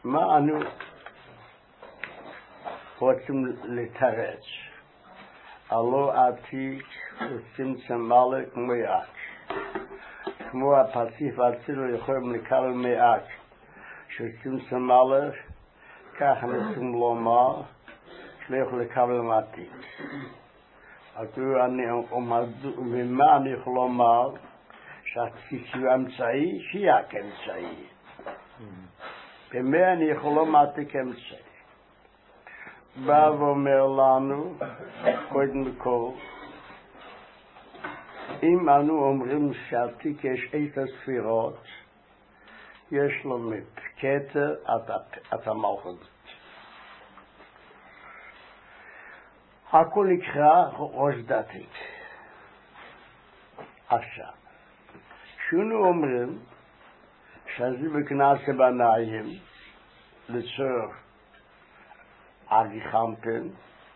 מה אנו רוצים לתרץ? הלא עתיק וצמצם מלא כמו יעק. כמו הפסיף והצילו יכולים לקבל מעק שצמצם מלא, כך רוצים לומר שלא יכול לקבל מעתיק. ומה אני יכול לומר? שהתפיס הוא אמצעי, שיעק אמצעי. במה אני יכול לומר מעתיק אמצעי? בא ואומר לנו, קודם כל, אם אנו אומרים שהעתיק יש 10 ספירות, יש לו מכתר עד המלכות. הכל נקרא ראש דתיק. עכשיו, כשאנו אומרים שזה בכנס בניים לצורך אריכמפן,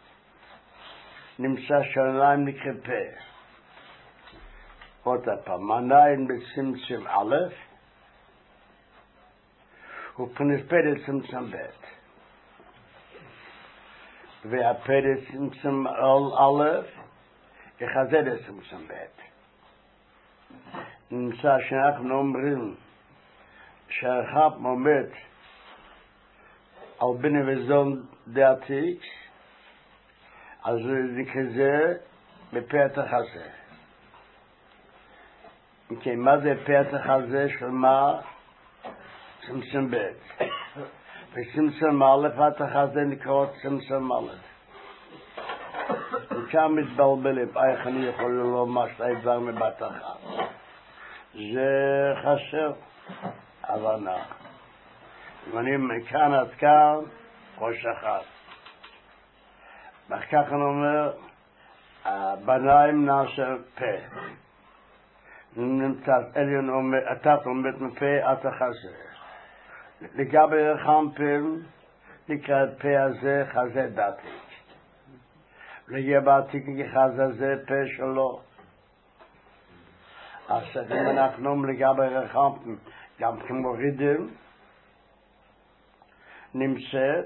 נמצא שעיניים נקרא פה. עוד פעם, עיניים בצמצם א' ופנפה לצמצם ב'. והפה לצמצם א' יחזר לצמצם ב'. נמצא שאנחנו אומרים שהרחב עומד על בני וזון דעתיק, אז זה כזה בפתח הזה. אוקיי, מה זה פתח הזה של מה? צמצם ב'. וצמצם א', פתח הזה נקרא צמצם א'. וכאן מתבלבלים, איך אני יכול לומר שתי דבר מבת אחת. זה חסר הבנה. אם אני מכאן עד כאן, ראש אחד. וכך אני אומר, בניים נעשה פה. נמצא עליון עומד, התת עומד מפה עד החזה. לגבי רחמפן, נקרא את פה הזה חזה דתיק. לגבי עתיק חזה זה פה שלו. אז אם אנחנו אומרים לגבי רחמפן, גם כמו רידם, נמצאת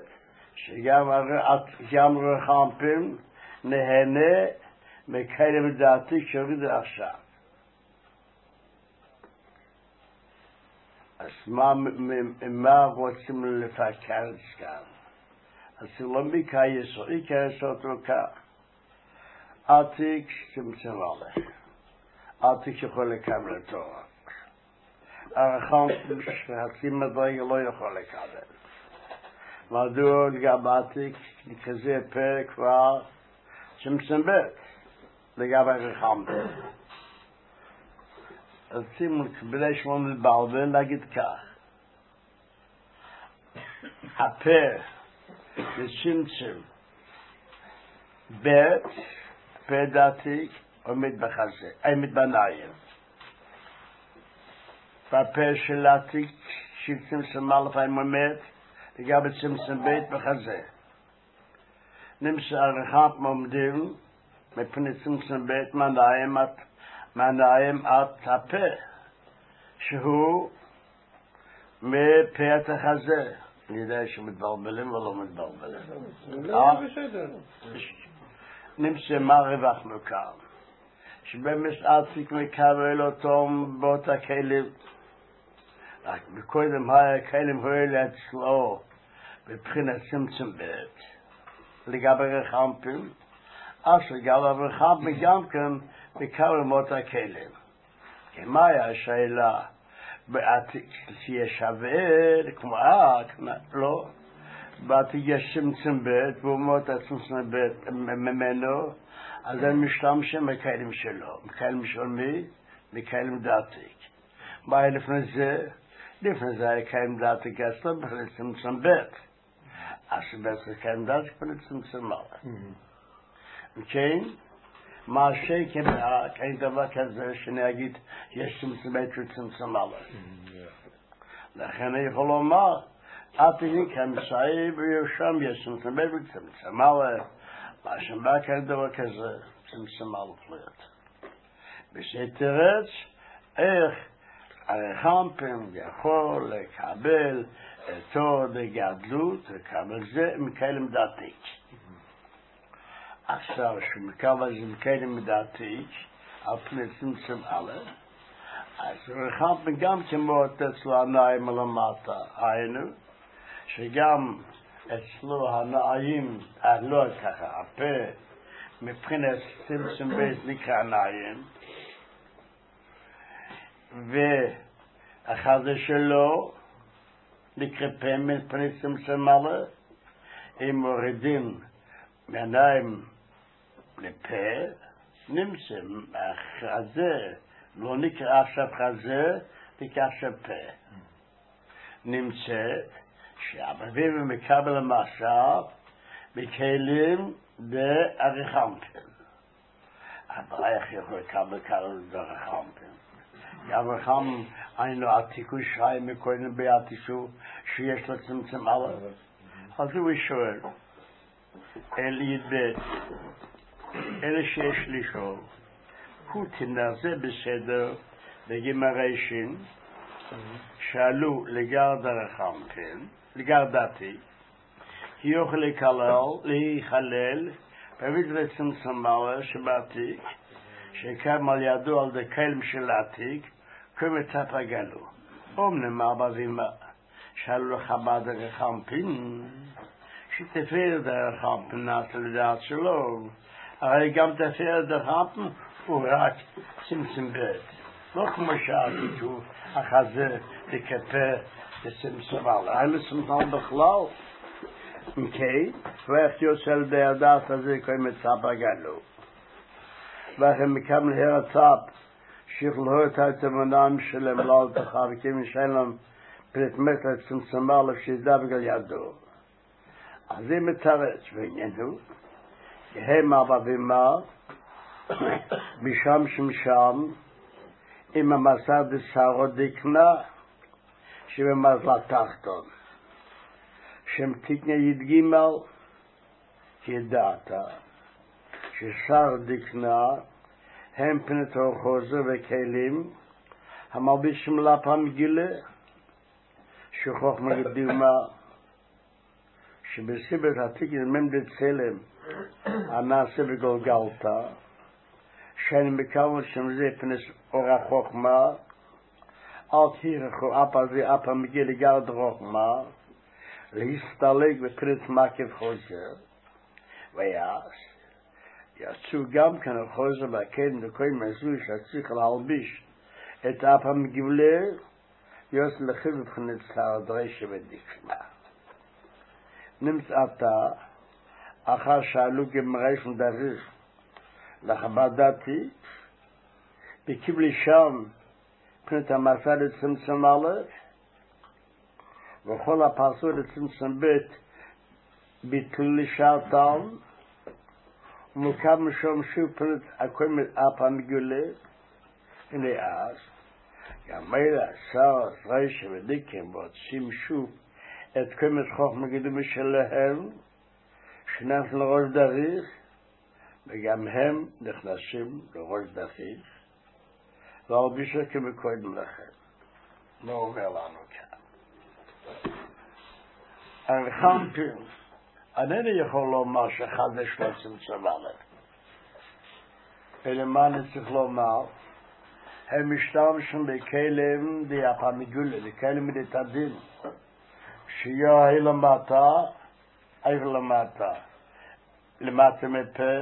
שגם רחמפן נהנה מכאלה דעתיק שריד עכשיו. אז מה רוצים לפקר כאן? אז לא מקרה יסוד, עיקר יסוד לא כך. עתיק צמצם עליך. עתיק יכול לקבל תורה. הרחמפן שחצים מדרגה לא יכול לקבל. מדוע לגבי עתיק כזה פה כבר צמצם ב' לגבי רחמפן. רוצים לקבל שמון לבלבל להגיד כך. הפה לצמצם ב' פה דתיק עומד בחזה, עומד בניים. והפה של עתיק של צמצם א' עומד לגבי צמצם ב' בחזה. נמצא הרחב עומדים מפני צמצם ב' מנעים עד הפה, שהוא מפתח הזה. אני יודע שמתבלבלים ולא מתבלבלים. לא, בסדר. נמצא מה רווחנו כאן. שבאמת עתיק מקבל אותו באותה כלים. רק בקודם הכלים היו אצלו בבחינת צמצם ב' לגבי רחמפן, אז לגבי רחמפן גם כן בקבל מאותה כלים. מה היה השאלה? בעתיק שיש שווה, כמו לא. בעתיק יש צמצם ב' ובמאותה צמצם ב' ממנו, אז הם משתמשים בכלים שלו. בכלים של מי? בכלים דתיק. מה היה לפני זה? לפני זה היה כלים דתיק אצלו בכלים צמצם ב'. אז בעצם כלים דתיק בכלים צמצם א'. כן? מה שכן, אין דבר כזה שאני אגיד יש צמצם ב' וצמצם א'. לכן אני יכול לומר, עתיק אמצעי ויושם יש צמצם ב' וצמצם א'. מה שבא כאן דבר כזה, צמצם א' להיות. ושתרץ איך הרחמפן יכול לקבל תור דגדלות, וכבל זה מקלם דעתיק. עכשיו, שמקבל זה מקלם דעתיק, על פני צמצם א', אז רחם גם כמו אצלו הנעים למטה, היינו, שגם אצלו הנעים, לא ככה, הפה, מבחינת צמצם בית נקרא הנעים, והחזה שלו, נקרא פה מבחינת צמצם א', אם מורידים מעיניים לפה, נמצא, החזה, לא נקרא עכשיו חזה, נקרא עכשיו פה. נמצא שהאביב מקבל המשאב בכלים דרחמפן. אבל איך יכול לקבל כלים דרחמפן? גם רחם היינו עתיקו שי מקודם ביתישו שיש לו צמצם עליו. אז הוא שואל, אל ידבט, אלה שיש לשאול, הוא תנזה בסדר בגמרשין, שאלו לגרד הרחמפן, לגרדתי, כי יוכל להיכלל במצוות צמצם עליו שבעתיק, שקם על ידו על דקלם של העתיק, כמצב הגלו. אומנם אבא שאלו לחב"ד הרחמפן, שתפאר דרחמפן נעשה לדעת שלו, הרי גם תפאר דרחמפן הוא רק צמצם בית. לא כמו שאלתי שהוא החזה לקפה לצמצם עליו. היה לצמצם בכלל. אוקיי? ואיך יוצא לידי הדעת הזה כמצב הגלו. ואיך הם מקם להרצב שיכלו את התמונם שלהם לא תחרקים שלהם פרט מטר צמצם עליו שידע בגלל ידו. אז זה מתרץ בעניינו, הם אבא ומה, משם שמשם, עם המסע דשרות דקנה, שבמזלה תחתון. שם תקנה ידגימל, ידעת, ששר דקנה, הם פנתו חוזר וכלים, המלבישים לפעם גילה, שכוח מגדימה, שבסיבת התקנה ממדת צלם, הנעשה בגולגלתה, שאני מקווה שמזה פנס אור החוכמה, אל תירכו אפה זה אפה מגיע לגרד חוכמה, להסתלק בפרץ מקף חוזר, ויעש, יצאו גם כאן החוזר והקדם לכל מזוי שצריך להלביש את אפה מגבלה, יוס לחיב מבחינת שר דרשת ודקנה. נמצאתה, אחר שאלו גמרשן דריך, לחבדתי, וקיבלי שם פנת המסע לצמצם א', וכל הפרסו לצמצם ב' ביטל לשעתם, ומוקם משום שוב פנת הקומת אפה מגולה, הנה אז, גם אלה שר רשע ודיקם ועושים שוב את קומת חוכמה גדומה שלהם, שנכנס לראש דריך, וגם הם נכנסים לראש דחיף, והרבישו כמקודם לכם. מה אומר לנו כאן? הרחמפן, אינני יכול לומר שאחד יש לו צמצם עליו. אלא מה אני צריך לומר? הם משתמשים בכלם דיאפה מגולה, בכלם דתדין, שיהיה למטה, איך למטה? למטה מפה,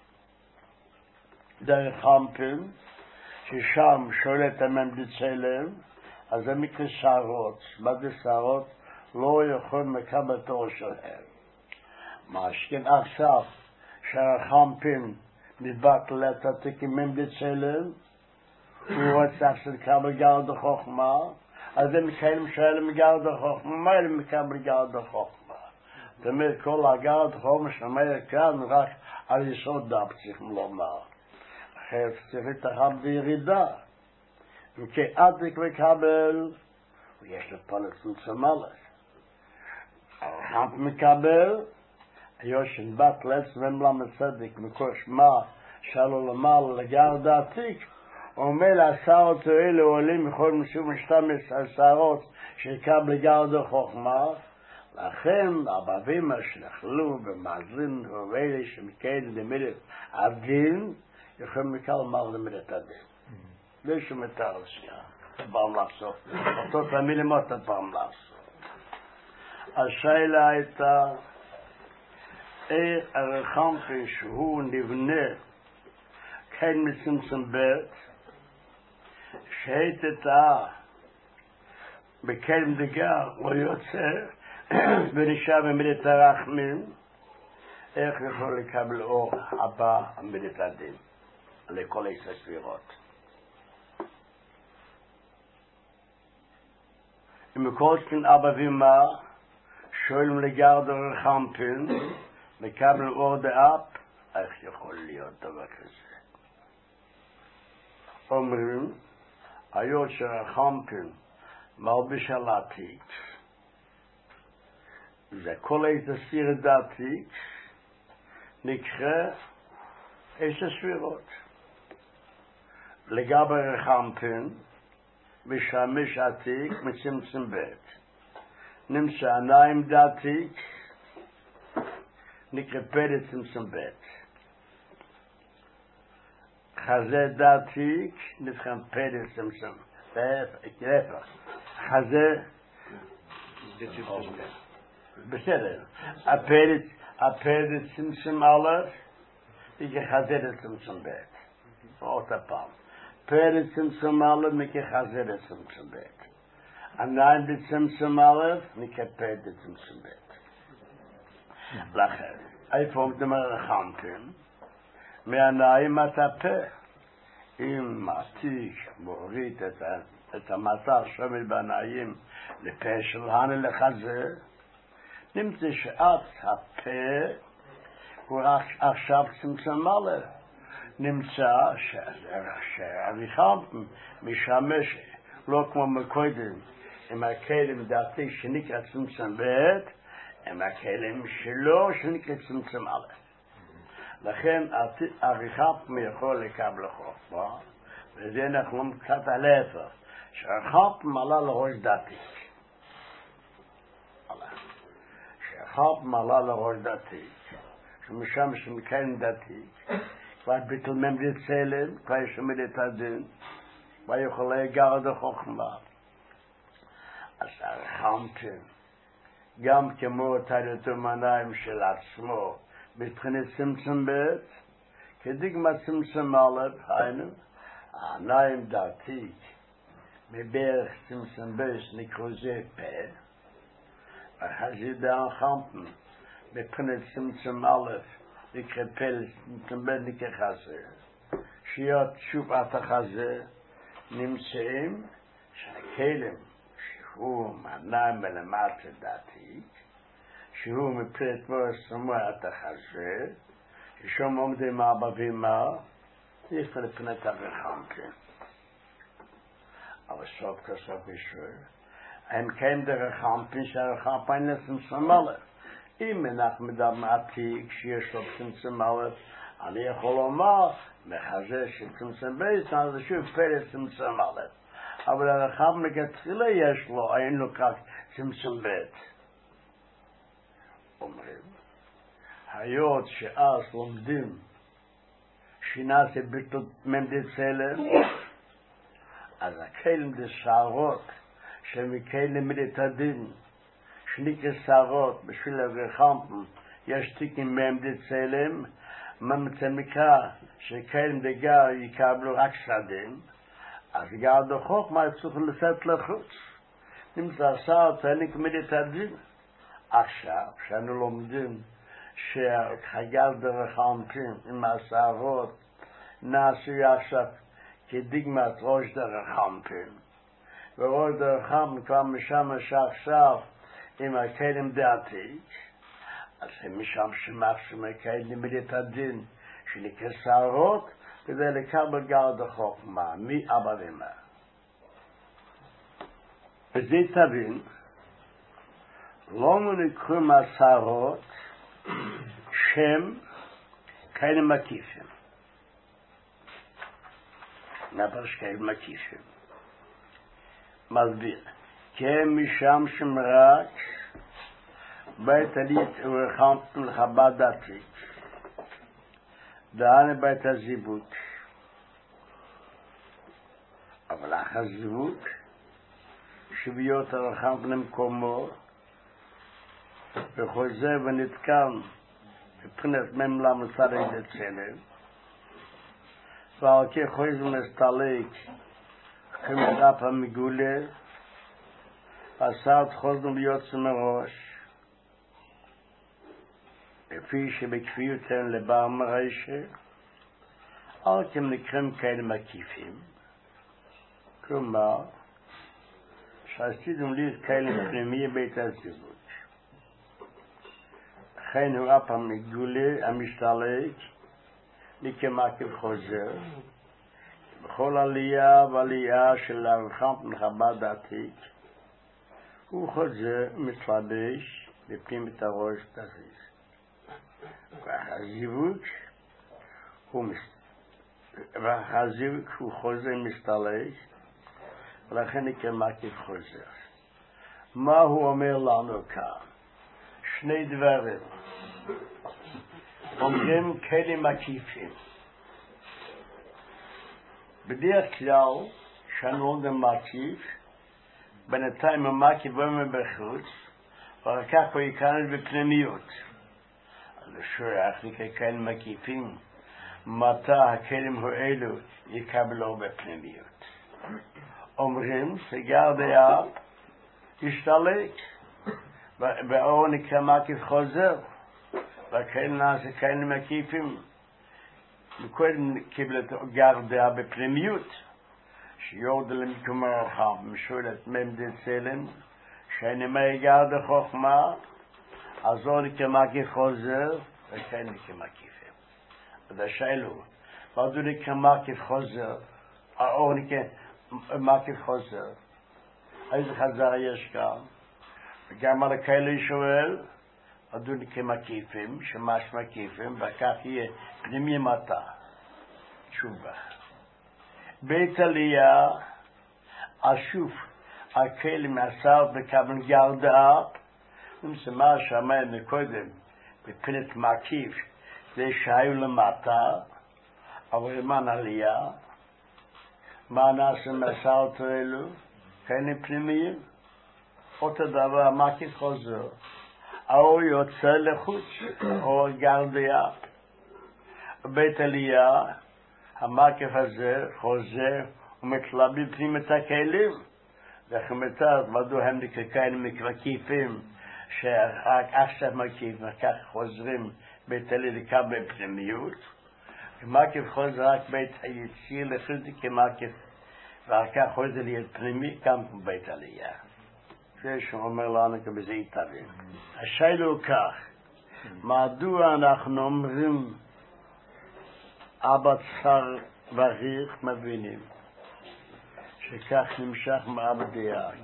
דרך חמפן, ששם שולט הממדת צלם, אז זה מקרה שערות. מה זה שערות? לא יכול מקבל תור שלהם. מה שכן עכשיו, שהחמפן נדבק לתתק עם ממדת צלם, הוא רוצה לקבל גרד החוכמה, אז זה מקיים שאלה מגרד החוכמה, מה אלה מקבל גרד החוכמה? זאת אומרת, כל הגרד החוכמה שאומר כאן, רק על יסוד דף צריכים לומר. אחרת צריך לתחם בירידה. וכעתק מקבל, ויש לו פה לצמצם עליו. הרחב מקבל, היושן בת לעצמם למצדק, מקוש מה שאלו למעלה לגרד העתיק, אומר השערות האלה עולים מכל משום משתמש השערות שקם לגרדו חוכמה, לכן הבבים השנחלו במאזין ואלה שמכאלה למידת הדין, יכולים מכאן לומר למידת הדין. זה שמתאר לשיעה, פעם לעשות. אותו תמיד למות פעם לעשות. השאלה הייתה, איך הרחמפי שהוא נבנה כן מצמצם בית, שהייתה בקלם דגר לא יוצא ונשאר במידת הרחמים, איך יכול לקבל אור הבא במידת הדין לכל הספירות. אם בכל כן אבא ואמא שואלים לגרד הרחמפין לקבל אור דאפ, איך יכול להיות דבר כזה? אומרים, היות שהרחמפין מלביש על העתיק, זה כל איזה סיר דעתיק נקרא איזה ספירות. לגבי הרחמפין משמש עתיק מצמצם בית. נמצא עיניים דעתיק נקרא פדת צמצם בית. חזה דעתיק נבחן פדת צמצם. להפך. חזה בסדר. הפדת צמצם א' נקרא חזה צמצם בית. עוד הפעם. פדת צמצם א' נקרא חזה צמצם בית. עיניים בצמצם א' נקרא פדת צמצם בית. לכן, איפה עומדים הרחמפין? מהעיניים אתה פה. אם עתיק מוריד את המטר שומל בעיניים לפה של הנה לחזה, נמצא שעת הפה הוא עכשיו צמצם א'. נמצא שהרחמפין משמש לא כמו מקודם עם הכלים דעתי שנקרא צמצם ב' עם הכלים שלו שנקרא צמצם א'. לכן הרחמפין יכול לקבל חוכמה, וזה אנחנו קצת להפך, שהרחמפין עלה לראש דעתיק. שהרחמפין עלה לראש דעתיק, שמשם שמכהן דעתיק, כבר ביטל ממדת צלם, כבר יש מידת הדין, כבר יכול לגרד החוכמה. אז הרחמפין, גם כמו תהליתו מעיניים של עצמו, מבחינת צמצם ב' כדוגמת צמצם א', היינו, העיניים דעתיק, מבערך צמצם ב' נקראו זה פה, והחזיד הרחמפין, מבחינת צמצם א', נקרא פה, צמצם ב' נקרא חזה, שיות שובת החזה, נמצאים שהכלם שהוא מעיניים מלמטה דעתיק, שהוא מפלט בו סמוע את החזה, ששום עומדים אבא ואמא, יש לפנת הרחמפין. אבל סוף כסוף ישור, הם קיים דרחמפין שהרחמפין לצמצם א'. אם אנחנו מדברים עתיק שיש לו צמצם א', אני יכול לומר, מחזה שצמצם ב', אז שוב פלט צמצם א'. אבל הרחמפין כתחילה יש לו, אין לו כך צמצם ב'. אומרים, היות שאז לומדים שנעשה ביטל ממדת צלם, אז הכלים דשערות שמכלים מידת הדין, שנקרא שערות בשביל הרחמפין, יש תיקים ממדת צלם, ממצא מקרא שכלים דגר יקבלו רק שדים, אז גרד החוכמה צריך לצאת לחוץ. נמצא שערות תניק מידת הדין. עכשיו, שאנו לומדים שהחגל דרחמפין עם השערות נעשו עכשיו כדוגמת ראש דרחמפין, וראש דרחמפין כבר משם שעכשיו עם הכלים דעתיק, אז הם משם שמחשם הכלים מידת הדין שנקרא שערות כדי לקבל גרד החוכמה מאבא ואמא. וזה תבין, לא נקרא מהשערות שם כאלה מקיפים. מהפרשקי מקיפים. מסביר, כמשם שמרק בית הליט ורחמתם לחב"ד דתית, דהנה בית הזיווק. אבל אך הזיווק שביות הרחמתם למקומו וחוזר ונתקן מבחינת ממלה מצד איזה צלם, ועל כחוזר מסתלק כמדף המגולה, עשרת חוזר ויוצא מראש, לפי שבכפיותן לבר מרשע, על כמנקרם כאלה מקיפים. כלומר, שעשיתם לי כאלה פנימי בית הזיווק. לכן הוא אף המגולה המשתלק מכמקיף חוזר, בכל עלייה ועלייה של הרחמת מחב"ד דתית, הוא חוזר מתלבש בפנים את הראש תזיז. והזיווק הוא חוזר מסתלק, ולכן נקרא מקיף חוזר. מה הוא אומר לנו כאן? שני דברים. אומרים כלים מקיפים. בדרך כלל, שאנו לומדים מקיף, בינתיים המקיף אומר בחוץ, ואחר כך הוא ייכנס בפנימיות. אז איך נקרא כלים מקיפים? מתי הכלים האלו יקבלו בפנימיות? אומרים שגר דאב ישתלק, והאור נקרא מקיף חוזר, והכלים נעשה כלים מקיפים. קודם קיבל את גר דאב בפנימיות, שיורד למקום הרחב, משולת ממדי צלם, שנאמר גר דחוכמה, אז אור נקרא מקיף חוזר, וכלים נקרא מקיפים. אז השאלו, מדוע נקרא מקיף חוזר? האור נקרא מקיף חוזר. איזה חזר יש כאן? וגם על הכאלה שואל, מדוע נקרא מקיפים, שמש מקיפים, וכך יהיה פנימי מטה. תשובה. בית עלייה, אשוף, הכאלה מהשר בכוון גר דאב, ומה שאמרנו מקודם, בפינת מקיף, זה שהיו למטה, אבל למען עלייה, מה נעשה מהשר תרלו? כאלה פנימיים? אותו דבר, מקיף חוזר. האור יוצא לחוץ, אור גר דאב. בית עלייה, המקיף הזה חוזר ומתלבש פנים את הכלים. וכמתת, מדוע הם כאלה מקיפים, שרק עכשיו מקיף, וכך חוזרים בית עלייה לקבל פנימיות. מקיף חוזר רק בית היציר לחוץ כמקיף, ואחר כך חוזר להיות פנימי גם בית עלייה. זה שאומר לנו כבזה יתאבים. השאלה הוא כך, מדוע אנחנו אומרים אבא צחר וריך מבינים שכך נמשך מאבא דייג.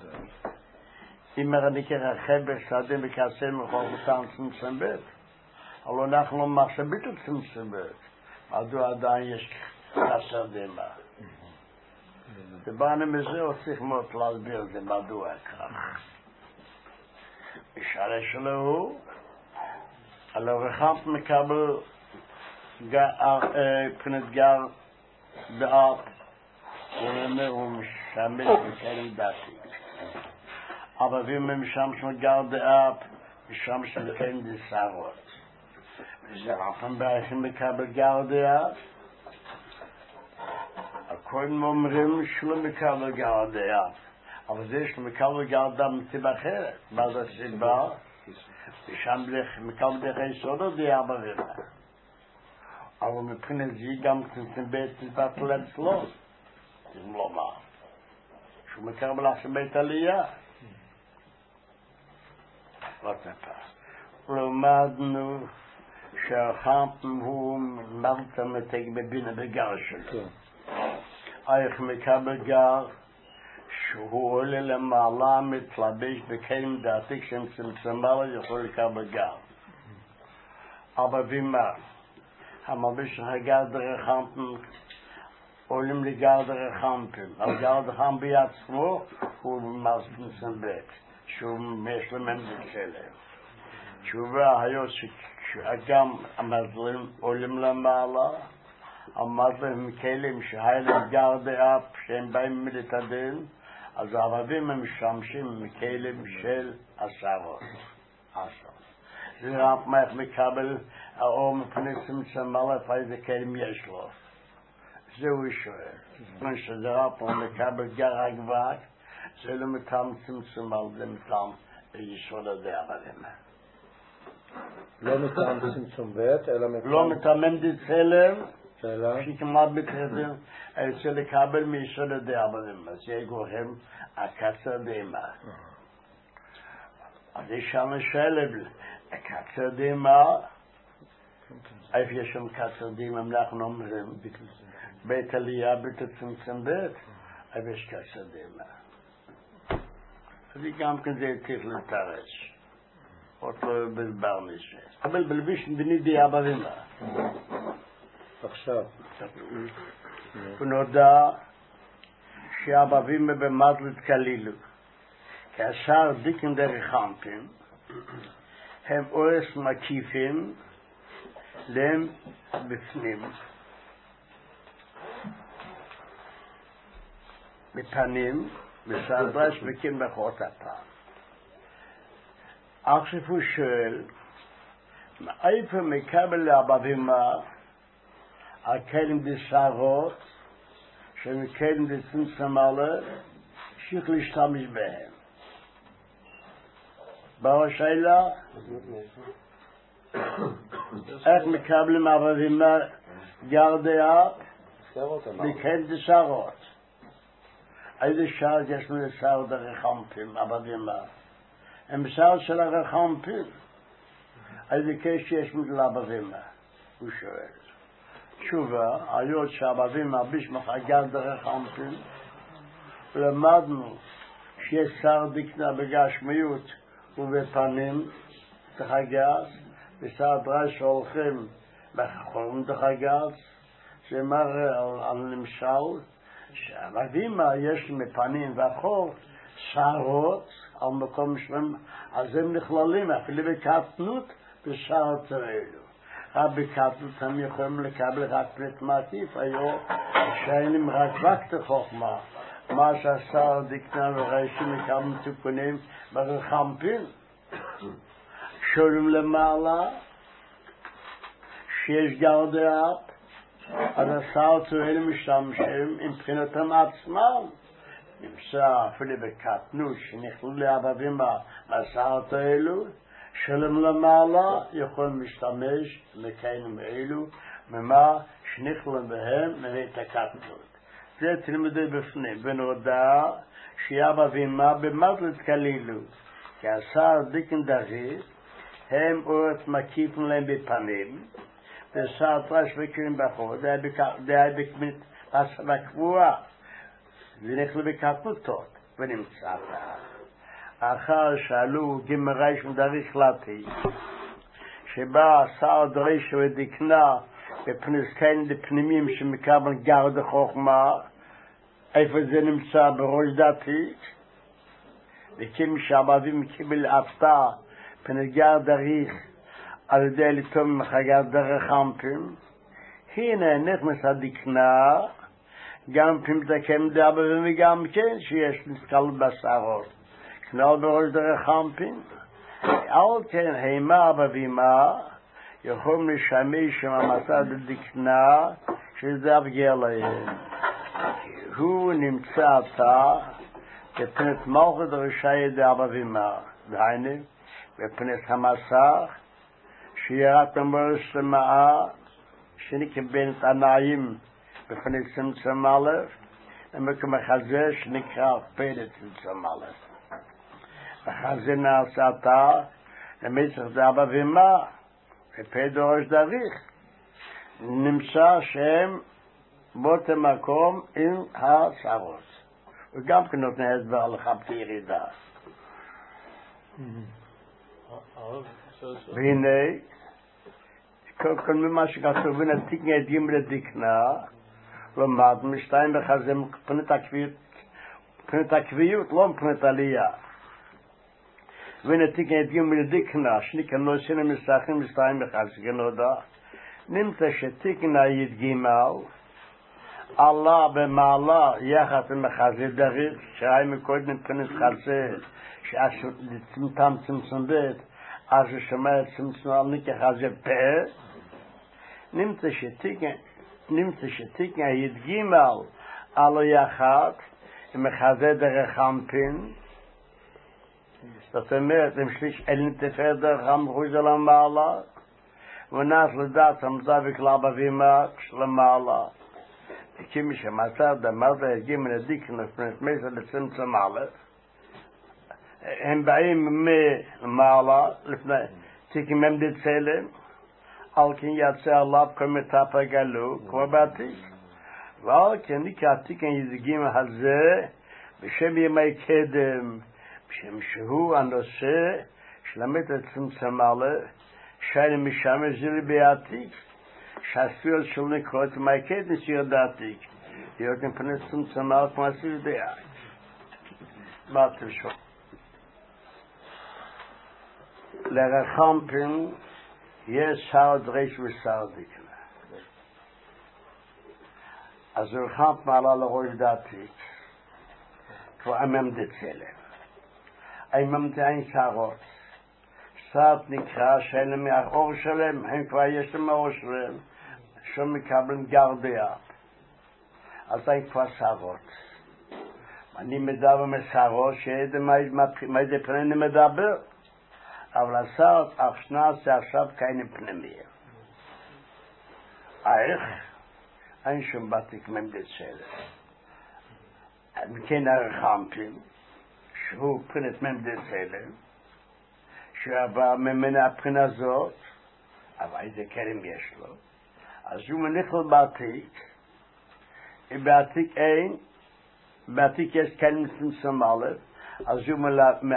אם נקרא החבר סעדים וכעשה מחורבותם צמצם בית, אבל אנחנו לא מחשבית לצמצם בית. מדוע עדיין יש חסר דמה. ובאנו מזה הוא צריך מאוד להסביר את זה מדוע כך. בשאלה שלו הוא, על הרחמת מקבל פנת גר דאב, הוא משמש בכלים דתי. אבל ואם הם משמש גר דאב, משמש בכלים דסערות. וזה רפם בעצם מקבל גר דאב, קודם אומרים שלא מקבל גר דאב, אבל זה שלא מקבל גר דאב מסיבה אחרת. מה זה הסיבה? ושם מקבל דרך היסוד או דאב הרבע. אבל מבחינת זה גם צמצם בית נתבטל אצלו. זה לא מה. שהוא מקבל עכשיו בית עלייה. לא תפס. למדנו שהחמתם הוא מלטה מתק בבינה בגר שלו. איך מקבל גר שהוא עולה למעלה מתלבש בכלים דעתי כשהם צמצמה לו יכול לקבל גר. אבל ומה? המלבש הגר דרך חמתם עולים לגרדר החמפים. על גרדר החמפי עצמו הוא מרספנסן בית, שהוא משלם בצלם. תשובה היו שגם המזלים עולים למעלה, המזלים כלים שהיילם גרדר אפ, שהם באים מלתדין, אז הערבים הם משמשים מכלים של עשרות. זה רק מה איך מקבל האור מפני צמצם אלף, איזה כלים יש לו. זהו שואל. שזה רק הוא מקבל גר הגבק, זה לא מטעם צמצם על זה מטעם ישול הזה ערבים. לא מטעם צמצום בית, אלא מטעם... לא מטעם דצלם, שאלה? שכמעט בתחילת, רוצה לקבל מישול הזה ערבים. אז זה גורם הקצר דימה. אז יש שם שאלה, הקצר דימה, איפה יש שם קצר דימה, אנחנו אומרים, בית עלייה, בית הצמצם בית, איפה יש קצר דימה. אז גם כן זה צריך לתרש. עוד לא בלבר נשאר. אבל בלבישן בני די אבא ומה. עכשיו. ונודע שאבא ומה במזלת כלילו. כאשר דיקן דרך חמפים, הם אורס מקיפים להם בפנים. בפנים, בסדרש וכן בחוץ הפעם. עכשיו הוא שואל, מאיפה מקבל לאבא ומה הכלים דשרות, שמכלים דצמצם אלף, שיך להשתמש בהם. בראש שאלה, איך מקבלים אבא ומה גרדיה מכלים דשרות? איזה שער יש לנו לשער דרך חמפים, אבא ומה? הם שער של הרחמפים. איזה קש יש לנו לאבא ומה? הוא שואל. תשובה, היות שאבא ומה בשמח הגר דרך חמפים, למדנו שיש שער דקנה בגשמיות ובפנים תחגס, ושער דרש שהולכים בחורים תחגס, שמראה על נמשל, שהאבא יש מפנים ואחור שערות על מקום שלהם, אז הם נכללים אפילו בקטנות בשערות האלו. רק בקטנות הם יכולים לקבל רק פרט מקיף, היו שאינם רק וקט חוכמה, מה שעשה דקנה וראשים מקבלים תיקונים ברחמפים. שואלים למעלה שיש גרדאפ, אז השערות האלו משתמשים עם מבחינתם עצמם. נמצא אפילו בקטנות שנכללו לאבבים בשערות האלו, שלם למעלה יכולים להשתמש לכלים אלו ממה שנכללו בהם מבית הקטנות. זה תלמדי בפנים, ונודע שאבבים במזלת כלילו, כי השער דיקן דרית, הם אורת מקיפים להם בפנים, ושער טרש וקרים בחור, זה היה בקבועה. זה נכלל בקטנותות, ונמצא אחר שאלו גמרי שמדריך לתי, שבא השער דריש ודקנה בפנסקן לפנימים שמקבל גרד חוכמה, איפה זה נמצא בראש דתית, וכם שהאבבים קיבל עפתה פנסגר דריך על ידי לתום מחגר דרך חמפים, הנה נכנס הדקנה, גם פמתקם דאבא וגם כן שיש נסקל בשערות. כנל בראש דרך חמפים. על כן הימה אבא ומה יכולים לשמש עם המסד דקנה שזה אבגר להם. הוא נמצא עתה בפנת מלכות רשעי דאבא ומה. והנה, בפנת המסך שירת במורש למאה שנקבל את הנעים בפני צמצם א', ומקום החזה שנקרא פדת צמצם א'. החזה נעשה עתה למצח דאבא ומה, ופד ראש דריך. נמצא שהם באותו מקום עם השערות. וגם כן נותן הסבר לחבתי ירידה. והנה, כל ממה שכתוב בין התקנה עדים לדקנה, למד משתיים בחזה מבחינת הקביעות, לא מבחינת עלייה. ונתיקן את גימל דיקנה, שניקן לא שני מסכים משתיים בחזה גנודה. נמצא שתיקנה יתגימל, עלה במעלה יחד עם החזה דריך, שהי מקודם מבחינת חזה, שצמצם צמצום בית, אז הוא שומע את צמצום על ניקה חזה פה, נמצא שתיקן יתגימל, עלה יחד עם החזה דרך חמפין, זאת אומרת, עם שליש אלין תפאר דרך המחוז על המעלה, ונעש לדעת המזווק לבבימה למעלה. כמי שמצא דמלת יגיע מן הדיקן לפני מסע לצמצם א', הם באים ממעלה לפני תיקים ממדד צלם, על כן יצא עליו כל מטאפ הגלו, כמו בעתיק. ועל כן נקרא תיקן יזגים הזה, בשם ימי קדם, בשם שהוא הנושא של המטה צמצם א', שאני משמש זילי בעתיק, שהספירות של נקרות מהקד נשאיר דעתיק. להיות מפני צמצם א' כמו הסביר דעה. מה אתם שואלים? לרחמפין יש שר דרש ושר דיקנה. אז רחמפ מעלה לראש דעתיק, כבר הממד צלם. הממד אין שרות. שרת נקרא שאין להם האור שלהם, הם כבר יש להם האור שלהם, שום מקבלים גרדיה. אז אין כבר שרות. אני מדבר משרות שידע מה זה פנימי מדבר. אבל השרת אף שנעשה עכשיו כאין פנימיים. איך? אין שום בתיק ממד צלם. מכן הרחמפין, שהוא פרינת ממד צלם, שעבר ממנה הבחינה זאת, אבל איזה כרם יש לו. אז הוא מניח לו בעתיק, בעתיק אין, בעתיק יש כרם צמצום א', אז הוא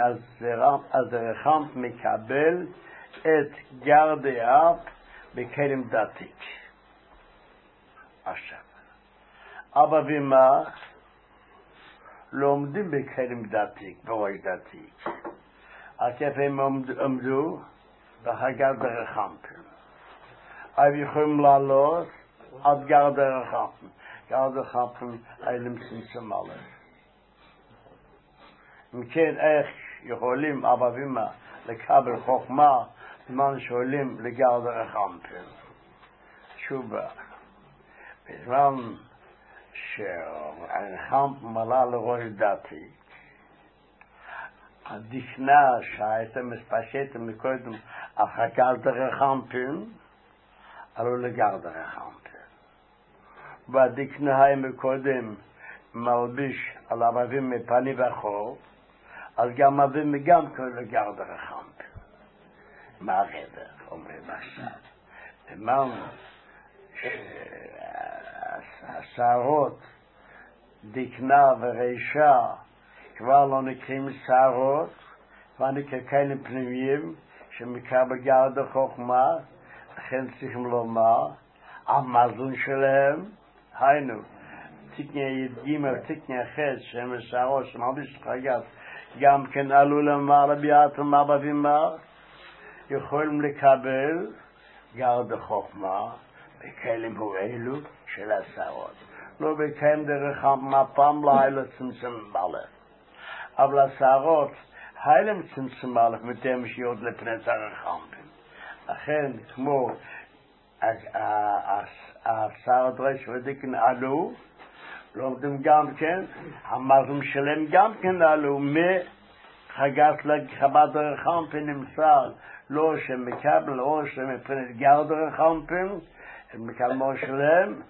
הרחמפ מקבל את גרדיו בכרם דתיק. עכשיו, אבא ומה לא עומדים בכרם דתיק, בראש דתיק. אז איפה הם עמדו? בחגר דרך חמפין. אבל יכולים לעלות עד גר דרך חמפין. גר דרך חמפין אלה מצמצם א'. אם כן, איך יכולים אבא ואמא לקבל חוכמה בזמן שעולים לגר דרך חמפין? תשובה. בזמן שהחמפין עלה לראש דתי, הדפנה שהייתה מספשטת מקודם אחר כך דרך חמפין, עלו לגר דרך חמפין. והדפנה היה מקודם מלביש על ערבים מפני וחור, אז גם ערבים גם כאלה לגר דרך חמפין. מה הרבר? אומרים עכשיו. אמרנו שהשערות, דקנה ורישה, כבר לא נקראים שערות, כבר נקרא כאלה פנימיים, שמקבל גרד החוכמה, לכן צריכים לומר, המזון שלהם, היינו, תקנה י"ג, תקנה ח' שהם שערות, שמרביש חגת, גם כן עלו למעלה ביאתם אבא ואמא, יכולים לקבל גרד החוכמה, בכלים אלו של השערות. לא בקיים דרך המפעם לילה צמצם בלב. אבל השערות, הילם צמצם בלב, מתם שיוד לפני דרך חמפין. לכן, כמו השערות רש ודיקן עלו, לומדים גם כן, המזום שלהם גם כן עלו, מחגת לחב"ד דרך חמפין נמסר, לא שמקבל או שמפרינת גר דרך חמפין, מקלמו שלהם,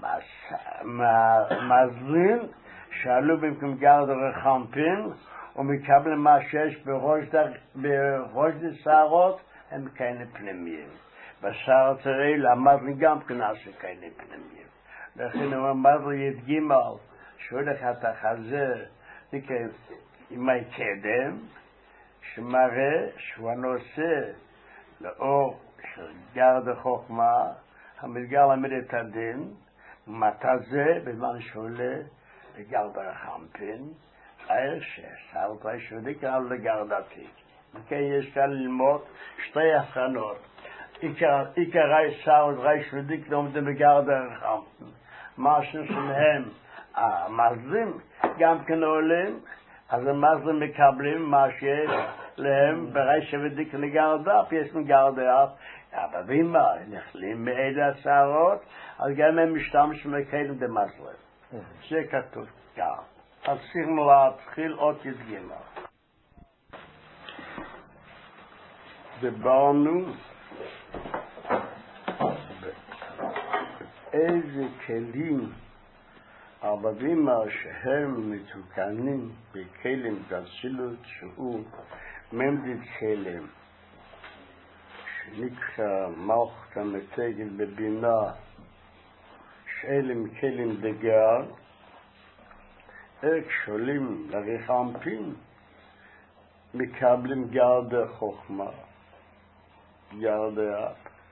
מזלין, שעלו במקום גר דרך חמפין, ומקבל מה שיש בראש דשערות, הם כאלה פנימיים. בשערות האלה, המזלין גם כנעשה כאלה פנימיים. לכן הוא אמר לי את גימל, שהולך את החזה, נקרא ימי קדם, שמראה שהוא הנושא לאור של גרד החוכמה, המתגר למד את הדין, מתזה במן שולה לגרדר חמפין, הערך ששר שודיק על לגרדתי. וכן יש כאן ללמוד שתי הבחנות. עיקרי שר שודיק לומדים בגרדר חמפין. משהו שמהם המזלים גם כן עולים, אז המזלים מקבלים מה שיש להם ברי שודיק לגרדף, יש לגרדף. אבל ואמא נחלים מאלה השערות, אז גם הם משתמשים בכלים דמזלים. זה כתוב גם. אז צריכים להתחיל עוד ידגימה. דיברנו באיזה כלים עבדים שהם מתוקנים בכלים דצילות שהוא ממדיד כלים שנקרא מלכת המתגל בבינה שאלים כלים דגר איך שולים לרחמפין מקבלים גרדר חוכמה גרדר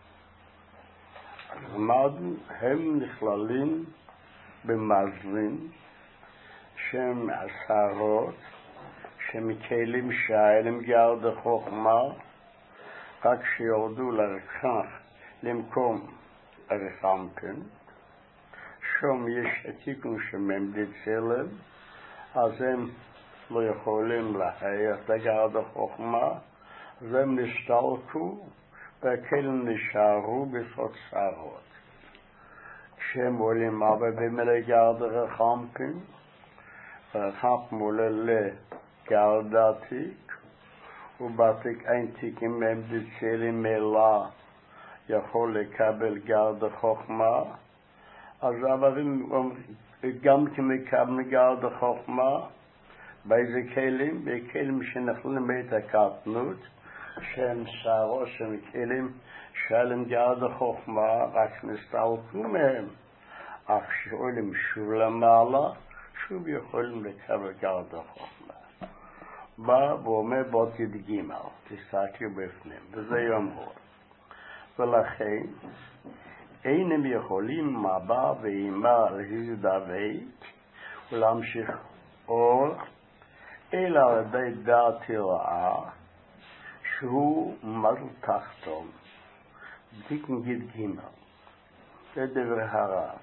הם נכללים במזלים שהם עשרות שמקלים שאלים גרדר חוכמה רק שיורדו לרחח למקום הרחמפין שום יש התיקון שממדיד צלם אז הם לא יכולים להעיר לגרד החוכמה אז הם נסתלקו והכלים נשארו בתוצאות כשהם עולים עבדים לגרד הרחמפין הרחמפין עולה לגרדתיק ובתיק אין תיקים ממדיד צלם מלה יכול לקבל גרד החוכמה אז עבדים גם כמקבלים גרד החוכמה באיזה כלים? בכלים שנכללים בית הקטנות שהם שערו שמכלים שאלים גרד החוכמה רק נסתלקו מהם אך שעולים שוב למעלה שוב יכולים לקבל גרד החוכמה בא ואומר בוא תדגימה תסתכלו בפנים וזה יאמרו ולכן אינם יכולים מבע ואימה להזדבק ולהמשיך אור אלא על ידי דעת רעה שהוא מזל תחתון תיקון ג' זה דבר הרב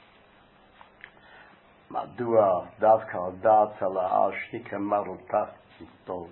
מדוע דווקא דעת הרעה שתיקה מזל תחתון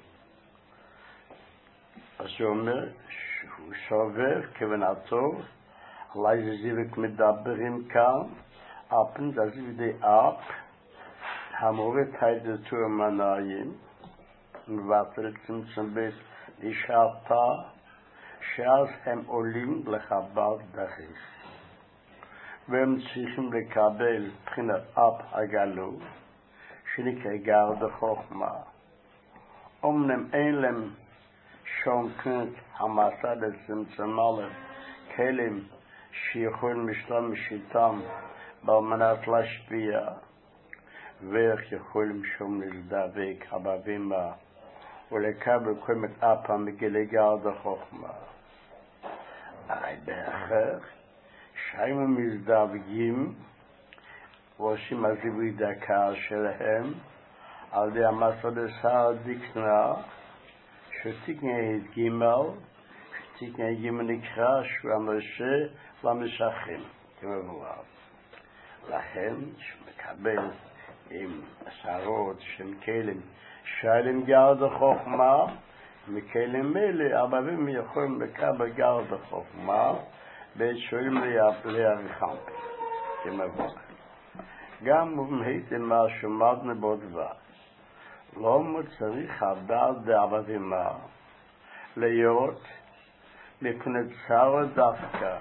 אז הוא אומר שהוא סובר כוונתו אולי זה זיווק מדברים כאן, אפן זה זיווק אפ, המורת הידתו מניים, מבטל צמצם בית נשארתה, שאז הם עולים לחבר דחיס. והם צריכים לקבל בחינת אפ הגלו, שנקרא גרד החוכמה. אמנם אין להם שום כנת המסע לצמצם עליהם, כלים שיכולים להשתמש איתם על מנת להשפיע ואיך יכולים שום להזדבק הבבימה ולקבל כל מתאפה מגילי גרד החוכמה הרי באחר שהיינו מזדבקים ועושים הזיווי דקה שלהם על ידי המסד השר דיקנה שתיקנה התגימל תיקנה גימל נקרא שהוא המרשה למשכים כמבואר לכן שמקבל עם עשרות של כלים שאלים גרד החוכמה מכלים אלה אבבים יכולים לקבל גרד החוכמה בעת שואלים להעריכם כמבואר גם מובמהית עם מה שמדנו בודבר לא צריך הדעת דאבבים להיות מפני צער דווקא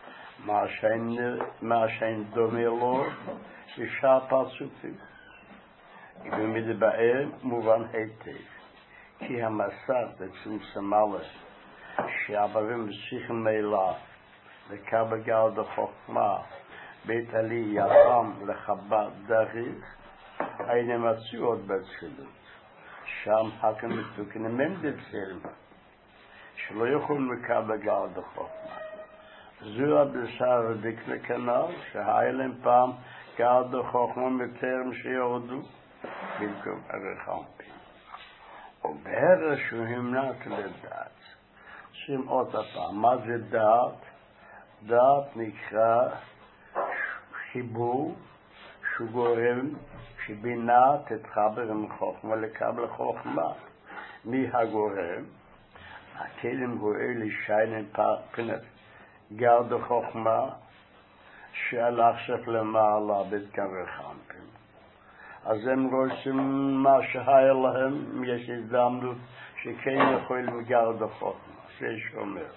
מה שאין דומה לו לשאר פרצופים ומדבר מובן היטב כי המסר בצמצם א' שהאבבים צריכים מילה לקבל גרד החוכמה בית עלי יחם לחבר דריך היינו מצויות בצלות שם הכם מתוקנים ממדיד צלם שלא יכולים לקבל גרד החוכמה זו הבשר דקנה כנ"ל, שהיה להם פעם גרדו חוכמה בטרם שיורדו, במקום הרחמפים. ובהרש הוא המנת לדעת. שים עוד הפעם, מה זה דעת? דעת נקרא חיבור שהוא גורם שבינה תתחבר עם חוכמה לקבל חוכמה. מי הגורם? הכלים הוא אלי שיינן פרפנת גרדו חוכמה שהלך שף למעלה בדקבר חמפים. אז הם רוצים מה שהיה להם, יש הזדמנות שכן יכולים גרדו חוכמה, זה שאומר.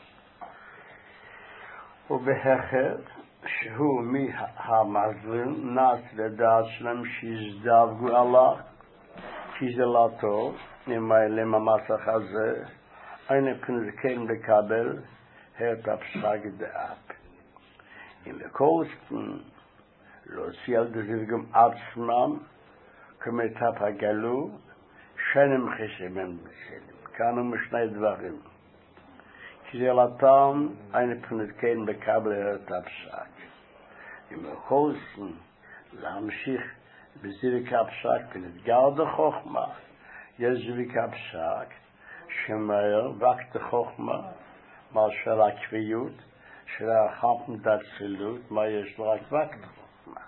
ובהחר שהוא מהמזלים נס לדעת שלהם שיזדווגו עליו, כי זה לא טוב, אם האלה ממסך הזה, אין פנזקן לקבל את הפסק דעת. אם בכל סתם להוציא על דזיוגם עצמם, כמיטב הגלו, שנים חשבים בסלם. כאן הוא משני דברים. כי זה לטעם, אין פנזקן לקבל את הפסק. אם בכל סתם להמשיך בזיווק הפסק ונתגר בחוכמה, יש זיווק הפסק שמאיר וקט החוכמה, מה של הקביעות, של החמפן דצילות, מה יש לו רק וקט החוכמה.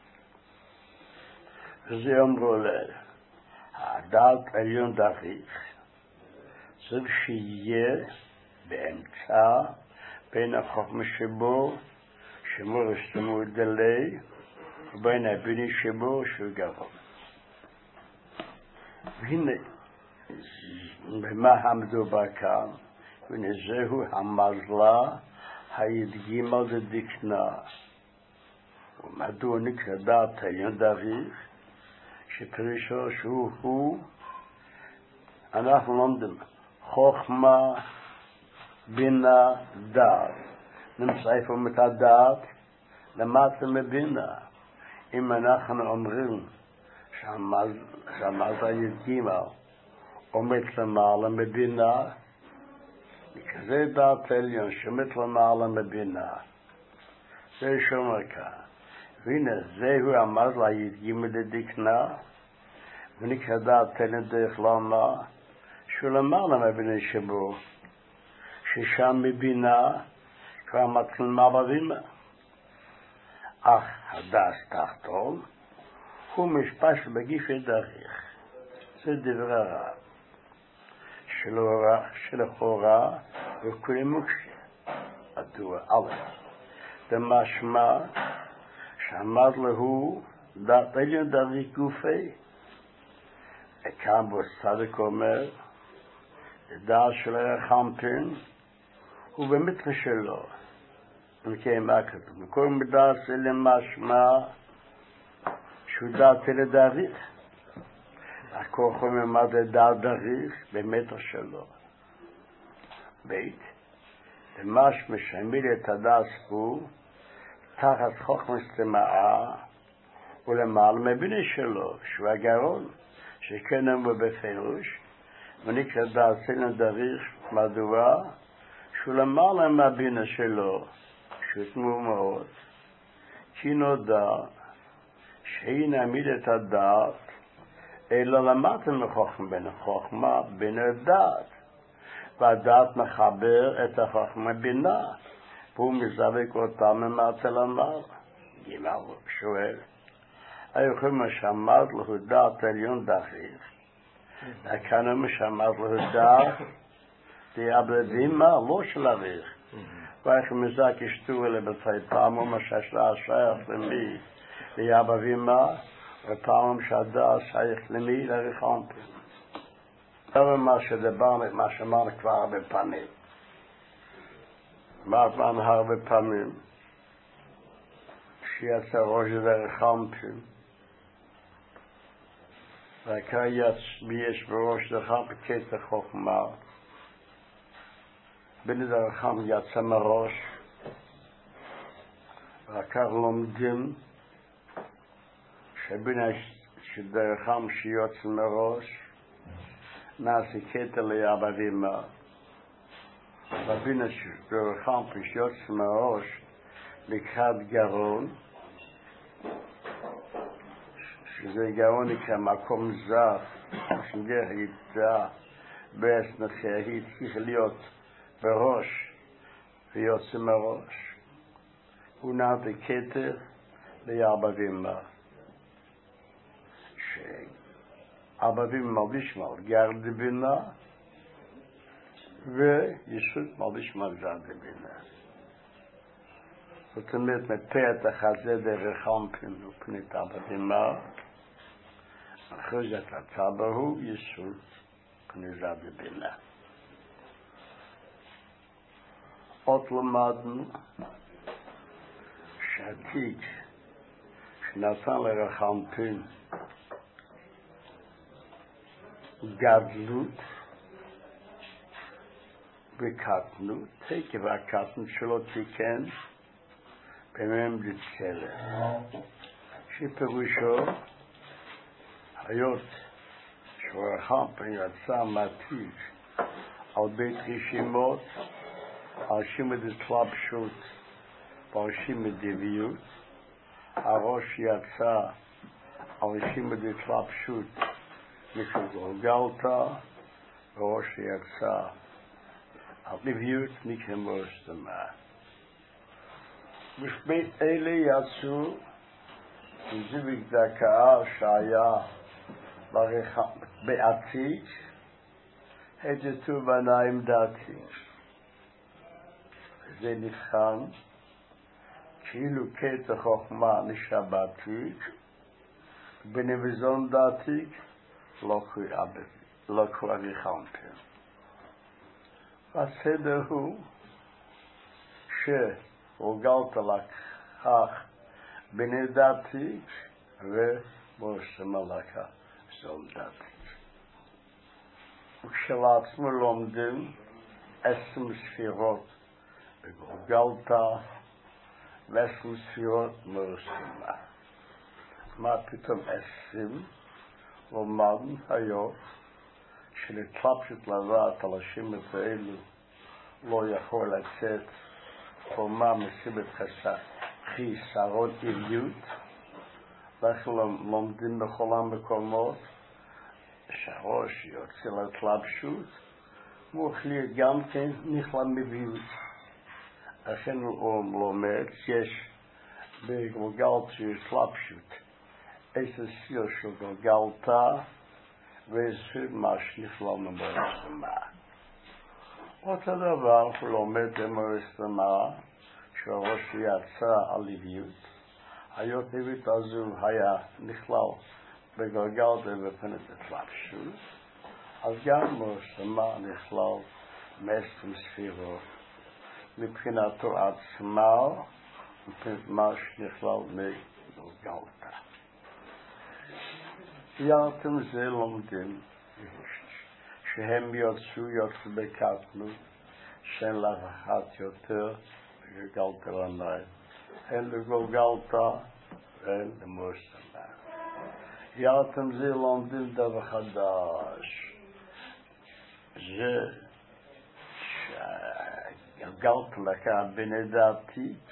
וזה אמרו לי, הדעת עליון דריך, צריך שיהיה באמצע בין החוכמה שבו, שמור הסתמו דלי, ובין הביני שבו שהוא גרום. והנה, במה המדובר כאן? והנה זהו המזלה הידגים על דקנה. ומדוע נקרא דעת עליון דריך? שפרישו שהוא, אנחנו לומדים, חוכמה, בינה, דעת. נמצא איפה מת הדעת? למטה מבינה. אם אנחנו אומרים שהמזל ידגים עומד למעלה מבינה, כזה דעת עליון שעומד למעלה מבינה. זה שומר כאן. והנה זהו המזל הידגים לדקנה, ונקרא דעת עליון דרך למה, שהוא למעלה מבינה שבו, ששם מבינה כבר מתחיל מערבים. אך הדס תחתון הוא משפט בגיפי דריך. זה דברי רב. שלכאורה וכולי מוקשה. מדוע? א', דמשמע שעמד לו דעת עליון דריך גופי. וכאן בו צדק אומר, דעת של הרחמפין הוא במתחה שלו. וכן מה כתוב? וכל מדעת זה למשמע שהוא דעת לדריך. הכוח ממד לדעת דריך במתח שלו. בית, למשמע שמיד את הדעת הוא תחת חוכמה סתמאה ולמעלה מבינה שלו, שהוא הגרון, שכן אמרו בפירוש, ונקרא דעת זה לדריך, מדוע? שהוא למעלה מהבינה שלו, שהוא תמור מאוד, כי נודע שהיא נעמיד את הדעת, אלא למטה מחוכמה בין החוכמה בין הדעת, והדעת מחבר את החוכמה בינה, והוא מזווק אותה ממטה למעלה. ג' שואל, היכול מה שאמרת לו דעת עליון דחיך, וכאן מה שאמרת לו דעת, דיאבלדימה לא של אביך. ואיך מזק ישתו אלה בצי פעם מה שהשלה שייך למי דיאבלדימה, ופעם שהדעת שייך למי לרחמפים. זה מה שדברנו, מה שאמרנו כבר הרבה פעמים. אמרנו הרבה פעמים, שיצא ראש לרחמפים, וכאן יש בראש לרחמפים קטע חוכמה, בן דרכם יצא מראש, וכך לומדים שדרכם שיוצא מראש, נעשה קטע ליאבא ואמא, בבינה שדורחם פשוט מהראש לקראת גרון, שזה גרון נקרא מקום זר, שגר יצא בסנחי, צריך להיות בראש ויוצא מראש. הוא נעת כתר לירבבימה, שארבבימה מלביש מעל גר דבינה, וישות מלביש מעל גר דבינה. זאת אומרת, מפה את החזה דרך חמפין ופנית ארבבימה, אחרי זה הצבא הוא ישות פנית דבינה. עוד למדנו שהתיק שנתן לרחמפין גדלות וקטנות, תקף הקטנות שלו תיקן במם דצלר, שפירושו היות שרחמפין יצא מהתיק על בית רשימות, על שימד התלבשות ועל שימד דביות, הראש יצא על שימד התלבשות מכגולגלתא, ראש יצא על דביות מכמוסתמה. בשבית אלה יצאו זיווג דקה שהיה בעתיד, הדתו בניים דתי. זה נבחן כאילו קטע חוכמה נשבתית, בנביזון דתית לא קרא רחמפין. הסדר הוא שהורגלת לקח בני דתית ומורסמה לקח זול דתית. וכשלעצמו לומדים 10 ספירות בגולגלתא ו10 ספירות מורסמה. מה פתאום 10? למדנו היום שלהתלבשות לדעת על השמות האלו לא יכול לצאת חומה מסיבת חיסרון עריות. אנחנו לומדים בכל המקומות שהראש יוצא להתלבשות, הוא החליט גם כן נכלל מביות. לכן הוא לומד שיש בגולגלתא התלבשות איזה סיר של גולגלתא ואיזה סיר מה שנכלל ממורסמה. אותו דבר הוא לומד במורסמה שהראש יצא על עריות. היות עריות הזו היה נכלל בגולגלתא ובפנת התלבשות, אז גם מורסמה נכלל 20 ספירות מבחינתו עצמה, מבחינת מה שנכלל מגולגלתא. ירתם זה לומדים שהם יוצאו בקטנות, שאין לך אחת יותר בגולגלתא לניים, הן לגולגלתא והן למורסמה. ירתם זה לומדים דבר חדש, זה גולגלתא לקח בני דתית,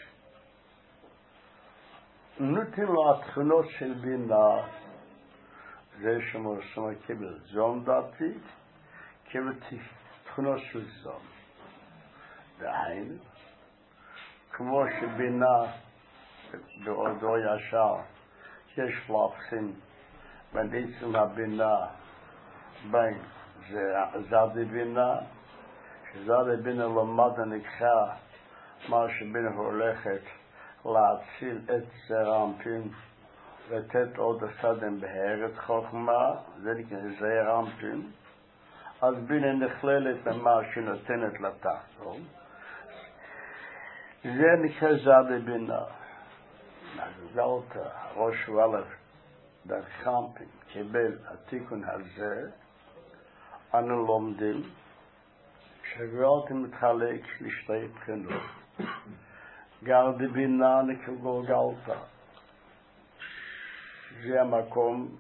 נותן לו התכונות של בינה, זה שמורסמה קיבל זון דתית, קיבל תכונות של זון. דהיינו, כמו שבינה בעודו ישר, יש להבחין בין עצם הבינה, בין זד בינה, שזד בינה למד נקרא מה שבינה הולכת להציל את זעיר-אנפין לתת עוד הסדם בהארת חוכמה, זה נקרא זעיר-אנפין, אז בינה נכללת במה שנותנת לתחתון, זה נקרא זד בינה. גולגלתא, ראש וולף דרחמפין קיבל התיקון הזה, אנו לומדים שגולגלתא מתחלק לשתי בחינות. גר דבינה נקרא גולגלתא, זה המקום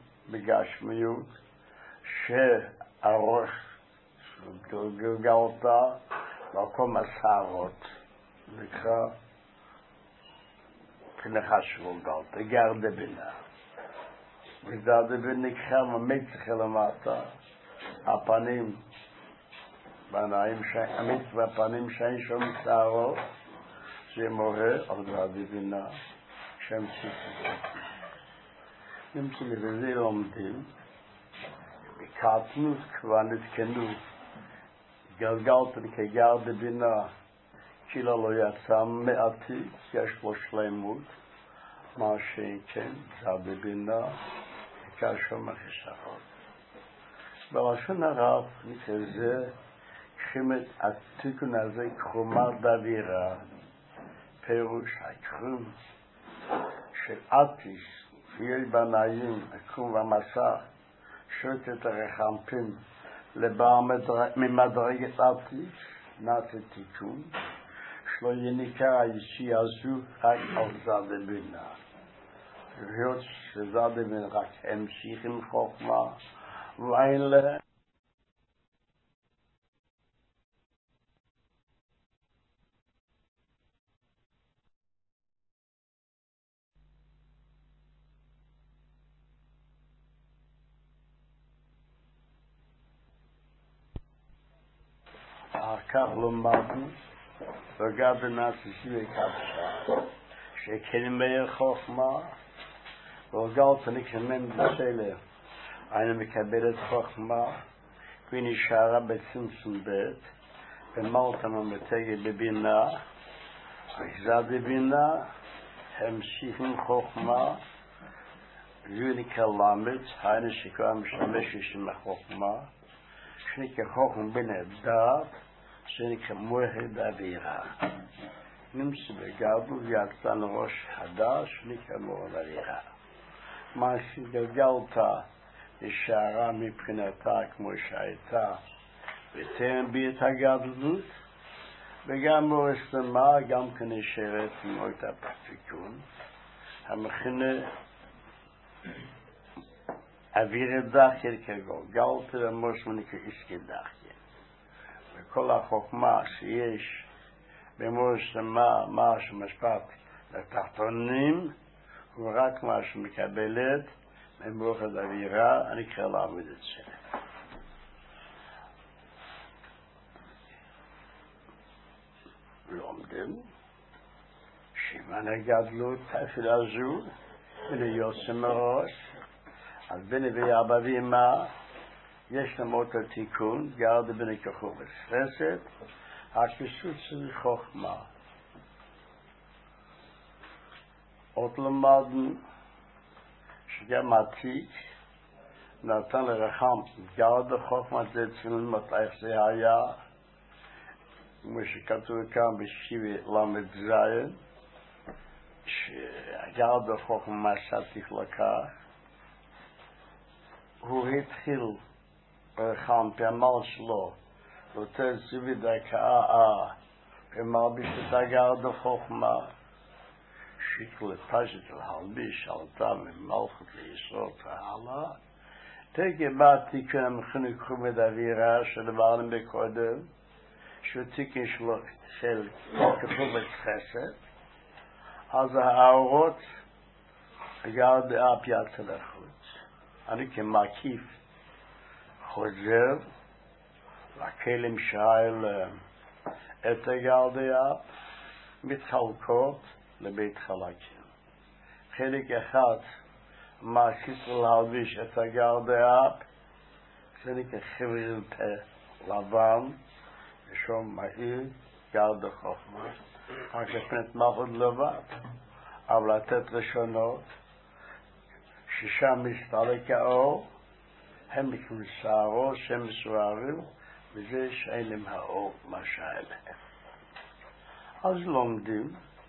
בגשמיות שהראש של גולגלתא מקום הסערות, נקרא פנחס גולגלתא, גרדה בינה. וגרדה בינה נקרא ממצח למטה, הפנים, המצח והפנים שאין שום שערות, זה מורה על גרדה בינה, שם סיפור. נמצא לזה לומדים, בקטנות כבר נתקנו, גלגלתא כגרדה בינה, כאילו לא יצא מעתיק, יש לו שלמות, מה שכן, גרדה בינה, כאשר מחיסרון. בלשון הרב נקרא זה, קחימת התיקון הזה קרומה דבירה, פירוש הקרום של עתיס, ויש בנאים, הקרום והמסך, שוטת הרחמפים, לבא ממדרגת עתיס, נעשה תיקון, שלא יניקה הישי הזו רק על גרדה בינה. היות שגרדה בינה רק המשיך עם חוכמה, ואין להם. אחר כך למדנו, וגרדה נעשה סיבי קפשה, שכלמי חוכמה, וגרדה נקרמן בסלע, אני מקבל את חוכמה, ונשארה בצמצום בית, ומלטה ממתגת בבינה, וגרדה בינה, המשיך עם חוכמה, ונקרא למד, היינו שכבר משתמש עם החוכמה, שנקרא חוכמה בין הדעת, שנקרא מוהד אווירה. נמצא בגרדו ויצא לראש חדש, שנקרא מוהד אווירה. מה שגלגלתא נשארה מבחינתה כמו שהייתה, ותן בי את הגדלות, וגם מורסמה, גם כן נשארת עם אותה פרטיקון, המכינה אווירה דחיה כגלגלתא, ומורסמה נקרא עסקי דחיה. וכל החוכמה שיש במורסמה, מה שמשפט לתחתונים, הוא רק מה שמקבלת ממוחד אווירה, אני אקרא לעבוד את זה. לומדים שימן הגדלות תפילה זו ולהיוצא מראש, אז בני ואבא ואמא יש להם אותו תיקון, גרדה בינה כחוב וחסד, הכיסות של חוכמה. עוד למדנו שגם עתיק נתן לרחם גרדה חוכמה, זה צילמת איך זה היה, כמו שכתוב כאן בשיבי למד זין, שהגרדה חוכמה שעתיק לקח, הוא התחיל ברחם פעמל שלו, לתת זיוי דקה, ומלביש את הגרדה חוכמה, שיקל לפשט להלביש עלתה ממלכות לישראל והלאה. תגי בא תיקון המכינו קרומד אווירה שדברנו בקודם, שהוא תיקון של כתובת חסד, אז האורות הגרדה אפ יצא לחוץ. אני כמקיף חוזר לכלים שאל את הגרדה אפ, מתחלקות לבית חלקים. חלק אחד מעסיס להלביש את הגרדה אפ, חלק החבר'ל פה לבן, ושום מהיר גרדה חוכמה, רק לפנת מלכות לבד, אבל לתת ראשונות, ששם מסתלק האור, הם מכנסערו, שהם מסוערים, וזה שאין להם האור מה שהיה להם. אז לומדים,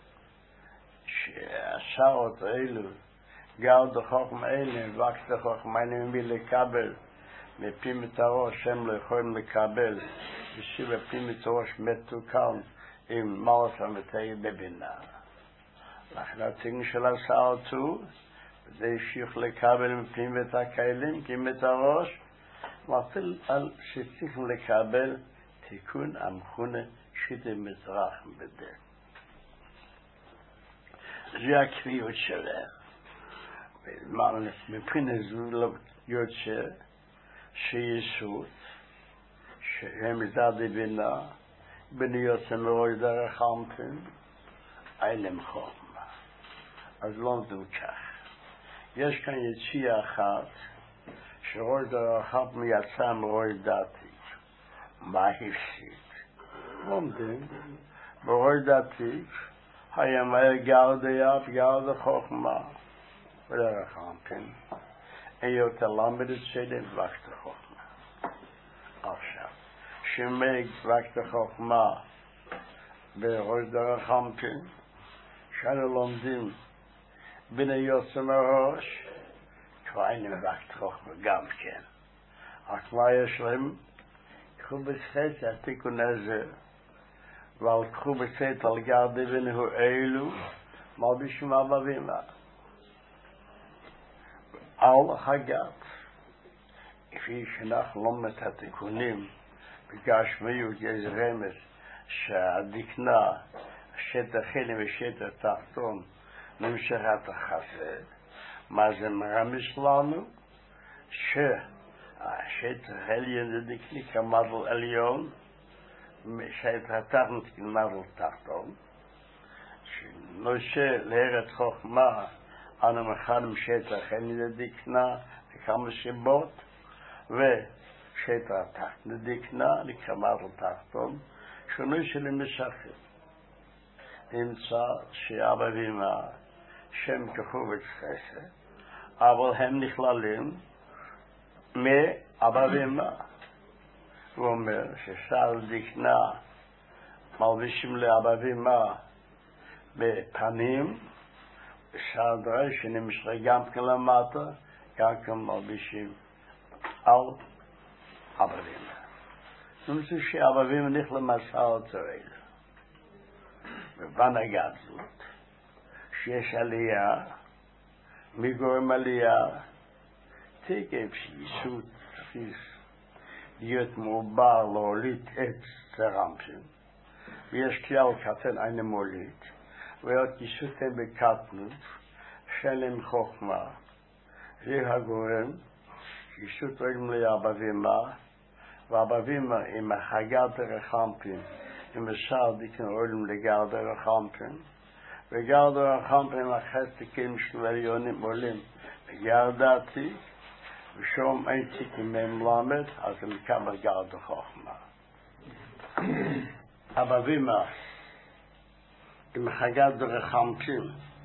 שהשעות האלו, גרדה חוכמה אלה, וקסה חוכמה אלה, ממי לקבל, מפים את הראש, הם לא יכולים לקבל, ושיב הפים את הראש מתוקן, עם מלך המתאי בבינה. לכן התיקון של השעות הוא, וזה ישיך לקבל מפים את הכלים, פים את הראש, מתחיל על שצריכים לקבל תיקון המכונה שיטה מזרחם בזה. זה הקריאות שלהם. מבחינת זו יוצא שישות, שהם מזעדי בינה, בניוצא מרוי דרך חמפין, אינם חוכמה. אז לא זה כך. יש כאן יציאה אחת, שרוי דרך חמפין יצא מרוי דעתי. מה הפסיד? לומדים, ברוי דעתי, היה מהר גרדיה, גרדה חוכמה, בדרך חמפין. אין יותר למד את שדם וקת החוכמה. עכשיו, שמג וקת החוכמה בראש דרך חמפין, שאנו לומדים בין היוצא מראש, כבר אין וקת חוכמה גם כן. רק מה יש להם? קחו בסחט התיקון הזה, ועל קחו בסחט על גרדי בנו אלו, מלבישים אבא ואמא. על הגת, כפי שאנחנו לומדים את התיקונים בגשמיות, יש רמז שהדקנה, שטח חלם ושטח תחתון, נמשכת החסד. מה זה מרמז לנו? שהשטח עליון זה דקני כמדל עליון, שטח תחתון כמדל תחתון, שנושא לארץ חוכמה, אנו מכנים שטח עליון דקנה לכמה שיבות, ושטח תחתון דקנה לכמדל תחתון, שינוי של משכת. נמצא שאבא ואמא שם כחובץ חסד, אבל הם נכללים מאבא ואמא. הוא אומר ששאר דקנה מלבישים לאבא ואמא בפנים, ושאר דרש שנמשך גם כן למטה, גם כן מלבישים על אבא ואמא. נמצא שאבא ואמא נכללים מסע הצרעיל. ובנגד זאת, שיש עלייה, מגורם עלייה, תקף שישות תפיס, להיות מעובר להוליד את צרמפים, ויש כלל קטן אין מוליד, ועוד ישותם בקטנות, שאין להם חוכמה, זה הגורם, שישות רגעים לאבא ואמא, ואבא ואמא עם החגת הרחמפים, עם השאר דיקן עולם לגר דרך חמפין, וגר דרך חמפין החסתיקים של עליונים עולים לגר דעתי, ושום אין תיקים מהם למד, אז הם מקבל גר דרך חוכמה. אבא ואמא עם החגת דרך חמפין,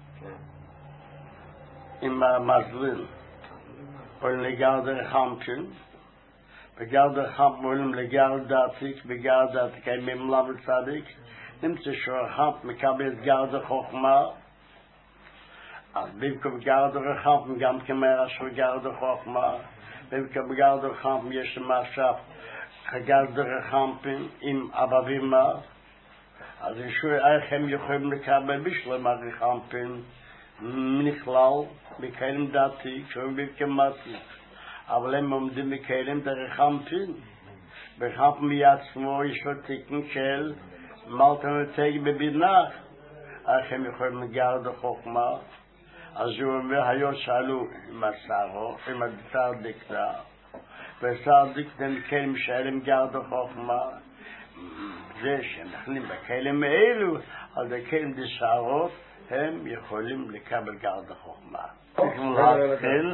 עם המזלין, עולים לגר דרך חמפין, בגר דרך חמפין עולים לגר דעתיק, בגר דעתיק הם ממלם צדיק, נמצא שהחמפין מקבל גר דרך חוכמה, אז במקום גר דרך חמפין גם כמראה שהוא גר דרך חוכמה, במקום גר דרך חמפין יש למשל גר דרך חמפין עם אבא ואמא, אז ישוי איך הם יכולים לקבל בשלם דרך חמפין, נכלל בכלים דעתיק, שהם במקומתיק. אבל הם עומדים מכלים דרך חמפין. בחמפין מעצמו יש לו תיקן של מלטן ותג בבינה. איך הם יכולים לגר דרך חוכמה. אז הוא אומר, היום שאלו עם השרו, עם השר דקנה. ושר דקנה מכלים שאלים גר דרך חוכמה. זה שנכנים בכלים האלו, אז הכלים דשרות, הם יכולים לקבל גר דרך חוכמה. צריכים להתחיל.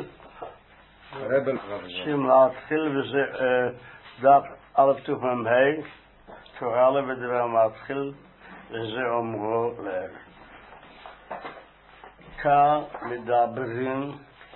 צריכים להתחיל וזה דף א' תופם ה' תורה א' ודבר מתחיל וזה אומרו לב. כאן מדברים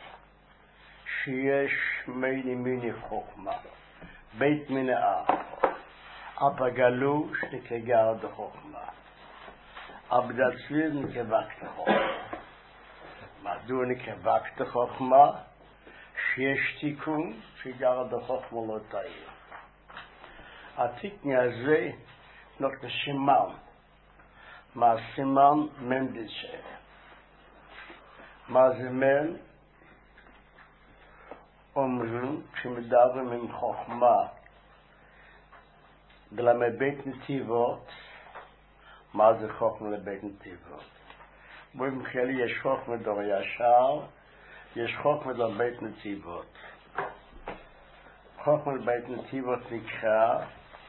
שיש מיני חוכמה, בית מיני אבא גלו שנקרא גר דרך חוכמה, אבא דצביר נקרא וקת חוכמה. מדוע נקרא וקת חוכמה? שיש תיקון שגר דרך חוכמה לא תאיר. התיקון הזה נותן סימן. מה סימן? מנדצה. מה זה מן? אומרים כשמדברים עם חוכמה בלמד בית נתיבות מה זה חוכמה לבית נתיבות? באופן כללי יש חוכמה דור ישר, יש חוכמה דור בית נתיבות. חוכמה לבית נתיבות נקרא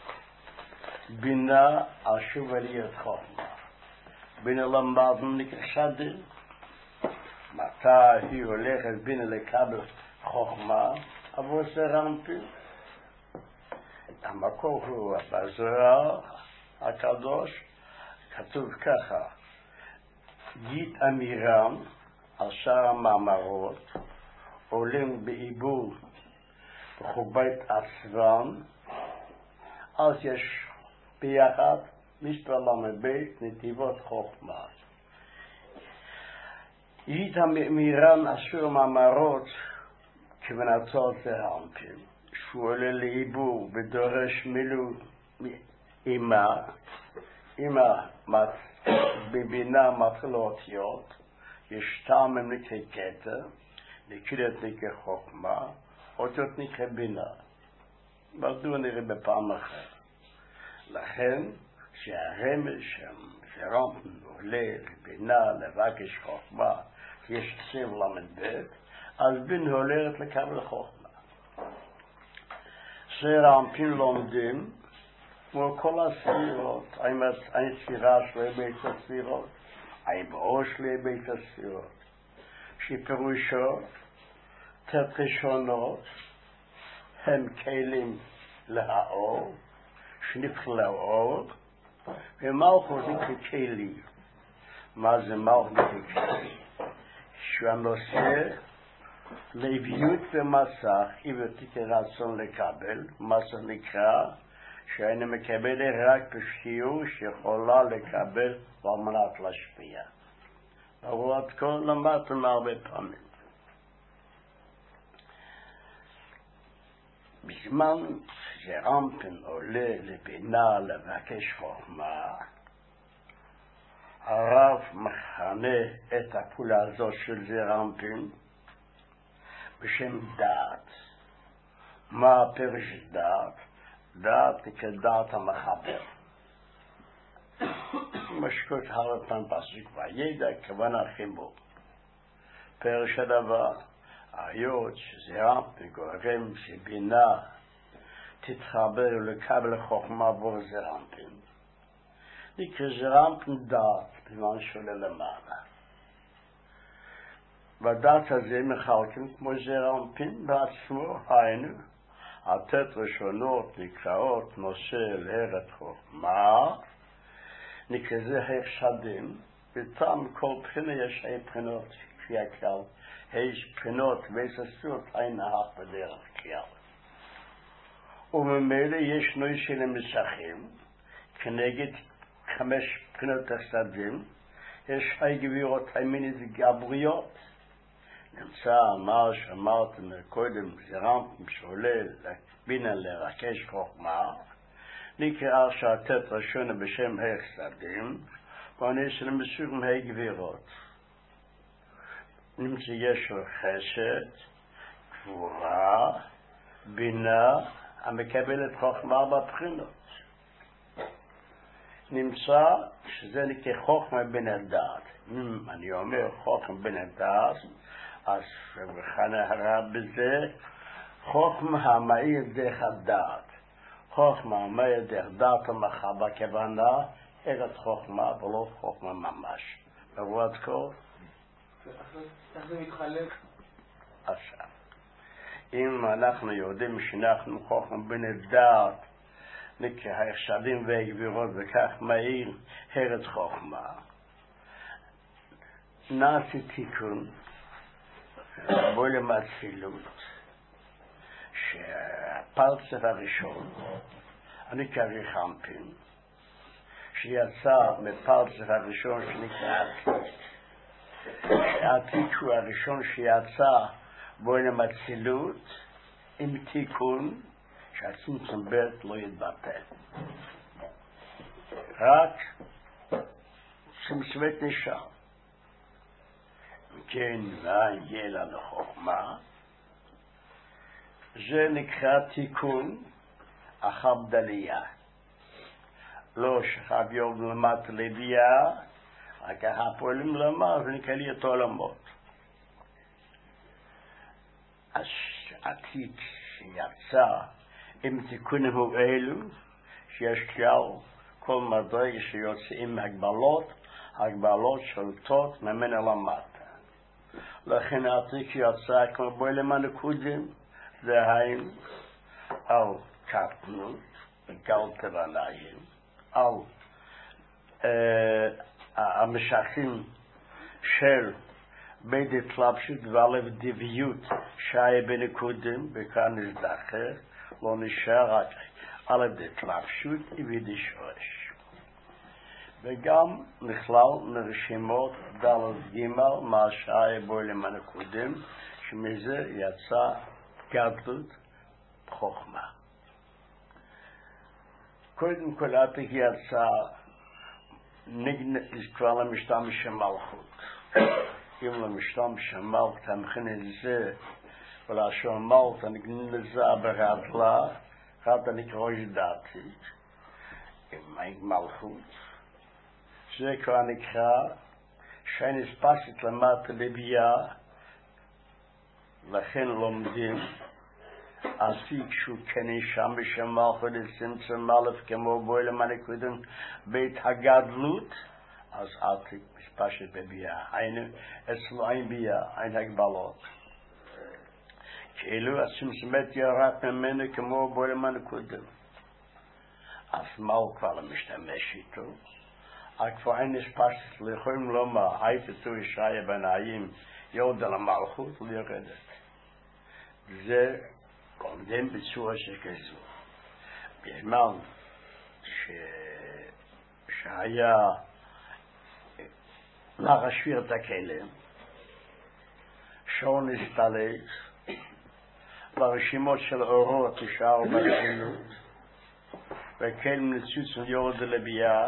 בינה על שוב עליית חוכמה. בינה למדנו נקרא שדין. מתי היא הולכת בינה לקבל חוכמה עבור סרמפין? המקור הוא בזוהר הקדוש, כתוב ככה: גית אמירם על שאר המאמרות עולים בעיבור בחובת עצבם, אז יש ביחד מספר למבית נתיבות חוכמה. גית אמירם על שאר המאמרות כוונתו זרמפין, שהוא עולה לעיבור ודורש מילוי אמא בבינה מתחיל אותיות, יש טעם הם נקרא כתר, נקראת נקרא חוכמה, אותיות נקרא בינה. מדוע נראה בפעם אחת. לכן שהרמז שרמפין עולה לבינה לבקש חוכמה, יש צב למד, אז בינה הולכת לקבל חוכמה. שרמפין לומדים כמו כל הספירות, האם הספירה שלי בית הספירות, האם האור שלי בית הספירות, שפירושו תת ראשונות הם כלים לאור, שנפחו לאור, ומלכות נקרא כלי. מה זה מלכות נקרא כלי? שהוא הנושא לביאות במסך, איבדתי רצון לקבל, מסך נקרא, שאני מקבל רק בשיעור שיכולה לקבל ועל מנת להשפיע. אבל עד כה למדתם הרבה פעמים. בזמן שרמפין עולה לבינה לבקש חוכמה, הרב מכנה את הפעולה הזאת של זרמפין בשם דעת. מה פירוש דעת? דעת נקרא דעת המחבר. משקות הרבה פעם פסוק וידע כוונה חיבור. פירוש הדבר, היות שזרמפין גורם שבינה תתחבר ולקבל חוכמה עבור זרמפין. נקרא זרמפין דעת בזמן שעולה למעלה. והדעת הזה מחלקים כמו זרמפין בעצמו, היינו התת ראשונות נקראות נושא לארץ חוכמה, נקרא זה החשדים, וטעם כל בחינה יש בחינות כפי הכלל, יש בחינות והססות אין אף בדרך כלל. וממילא יש נושא למשכים, כנגד 5 בחינות החסדים, יש גבירות מיני גבריות. נמצא מה שאמרתם קודם, זרמפין שעולה לבינה לרכש חוכמה, נקרא שהתת ראשונה בשם החסדים, והנושא למסורים גבירות. נמצא יש חסד, גבורה, בינה, המקבלת חוכמה בבחינות. נמצא שזה נקרא חוכמה בין הדעת. אני אומר חוכמה בין הדעת, אז וכאן הרב בזה, חוכמה המאיר דרך הדעת. חוכמה המאיר דרך דעת המחבה כוונה, ארץ חוכמה ולא חוכמה ממש. ברור כה? איך זה מתחלק? עכשיו, אם אנחנו יודעים שאנחנו חוכמה בין הדעת, נקרא החשדים והגבירות וכך מאיר ארץ חוכמה. נעשה תיקון בוא למצפילות שהפרצף הראשון אני קריא חמפין שיצא מפרצף הראשון שנקרא עתיק, שהעתיק הוא הראשון שיצא בוא למצפילות עם תיקון שהצמצום בית לא יתבטל, רק צמצמת נשאר. כן, והגיע לנו חוכמה, זה נקרא תיקון החבדליה. לא שחב יום למט לביאה, רק הפועלים למה ונקלי את העולמות. אז עתיד שיצא עם תיקונים האלו, שיש כלל כל מדרגה שיוצאים הגבלות שולטות ממנה למטה. לכן העתיק יצא כמו בוילם הנקודים, דהיים על קטנות, גלת ועניים, על המשכים של בית התלבשות ועל דביות שהיה בנקודים, וכאן נזדחר, לא נשאר רק על התלבשות ובידי שורש. וגם נכלל מרשימות ד' ג' מה שהיה בוילם הנקודים, שמזה יצא גדלות חוכמה. קודם כל עתיק יצא כבר למשתמש מלכות. אם למשתמש מלכות המכין זה ולשון מלכות נגנזה ברדלה, רדלה נקרא דעתי, עם מלכות. זה כבר נקרא שאין הספסת למטה לביאה, לכן לומדים עתיק שהוא כן ישם בשם מלכות לצמצם אלף כמו בוילם הנקודים בית הגדלות, אז עתיק מספשת בביאה. אצלו אין ביאה, אין הגבלות. כאילו הצמצמת ירד ממנו כמו בוילם הנקודים. אז מה הוא כבר משתמש איתו? כבר אין הספשת לכם לומר, הייתו ישעיה בנאים יורד על המלכות לירדת. זה קודם בצורה שכזו. בזמן שהיה להשאיר את הכלם, שעון הסתלק, ברשימות של אורות נשאר ברשימות, וכלם נצוץ יורד לביאה,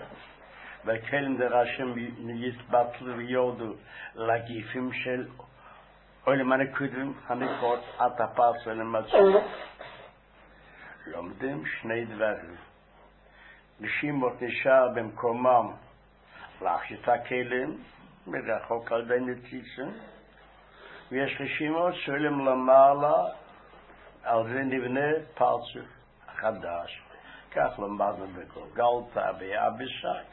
וכלם דרשם יתבטלו ויורדו לגיפים של עולם הנקודים הנקרות עד הפרס ולמצוא. לומדים שני דברים. רשימות נשאר במקומם להכשיט הכלים, מרחוק על די נציצים, ויש רשימות שעולים למעלה, על זה נבנה פרצוף חדש. כך למדנו בכל גלתה ביאבישק.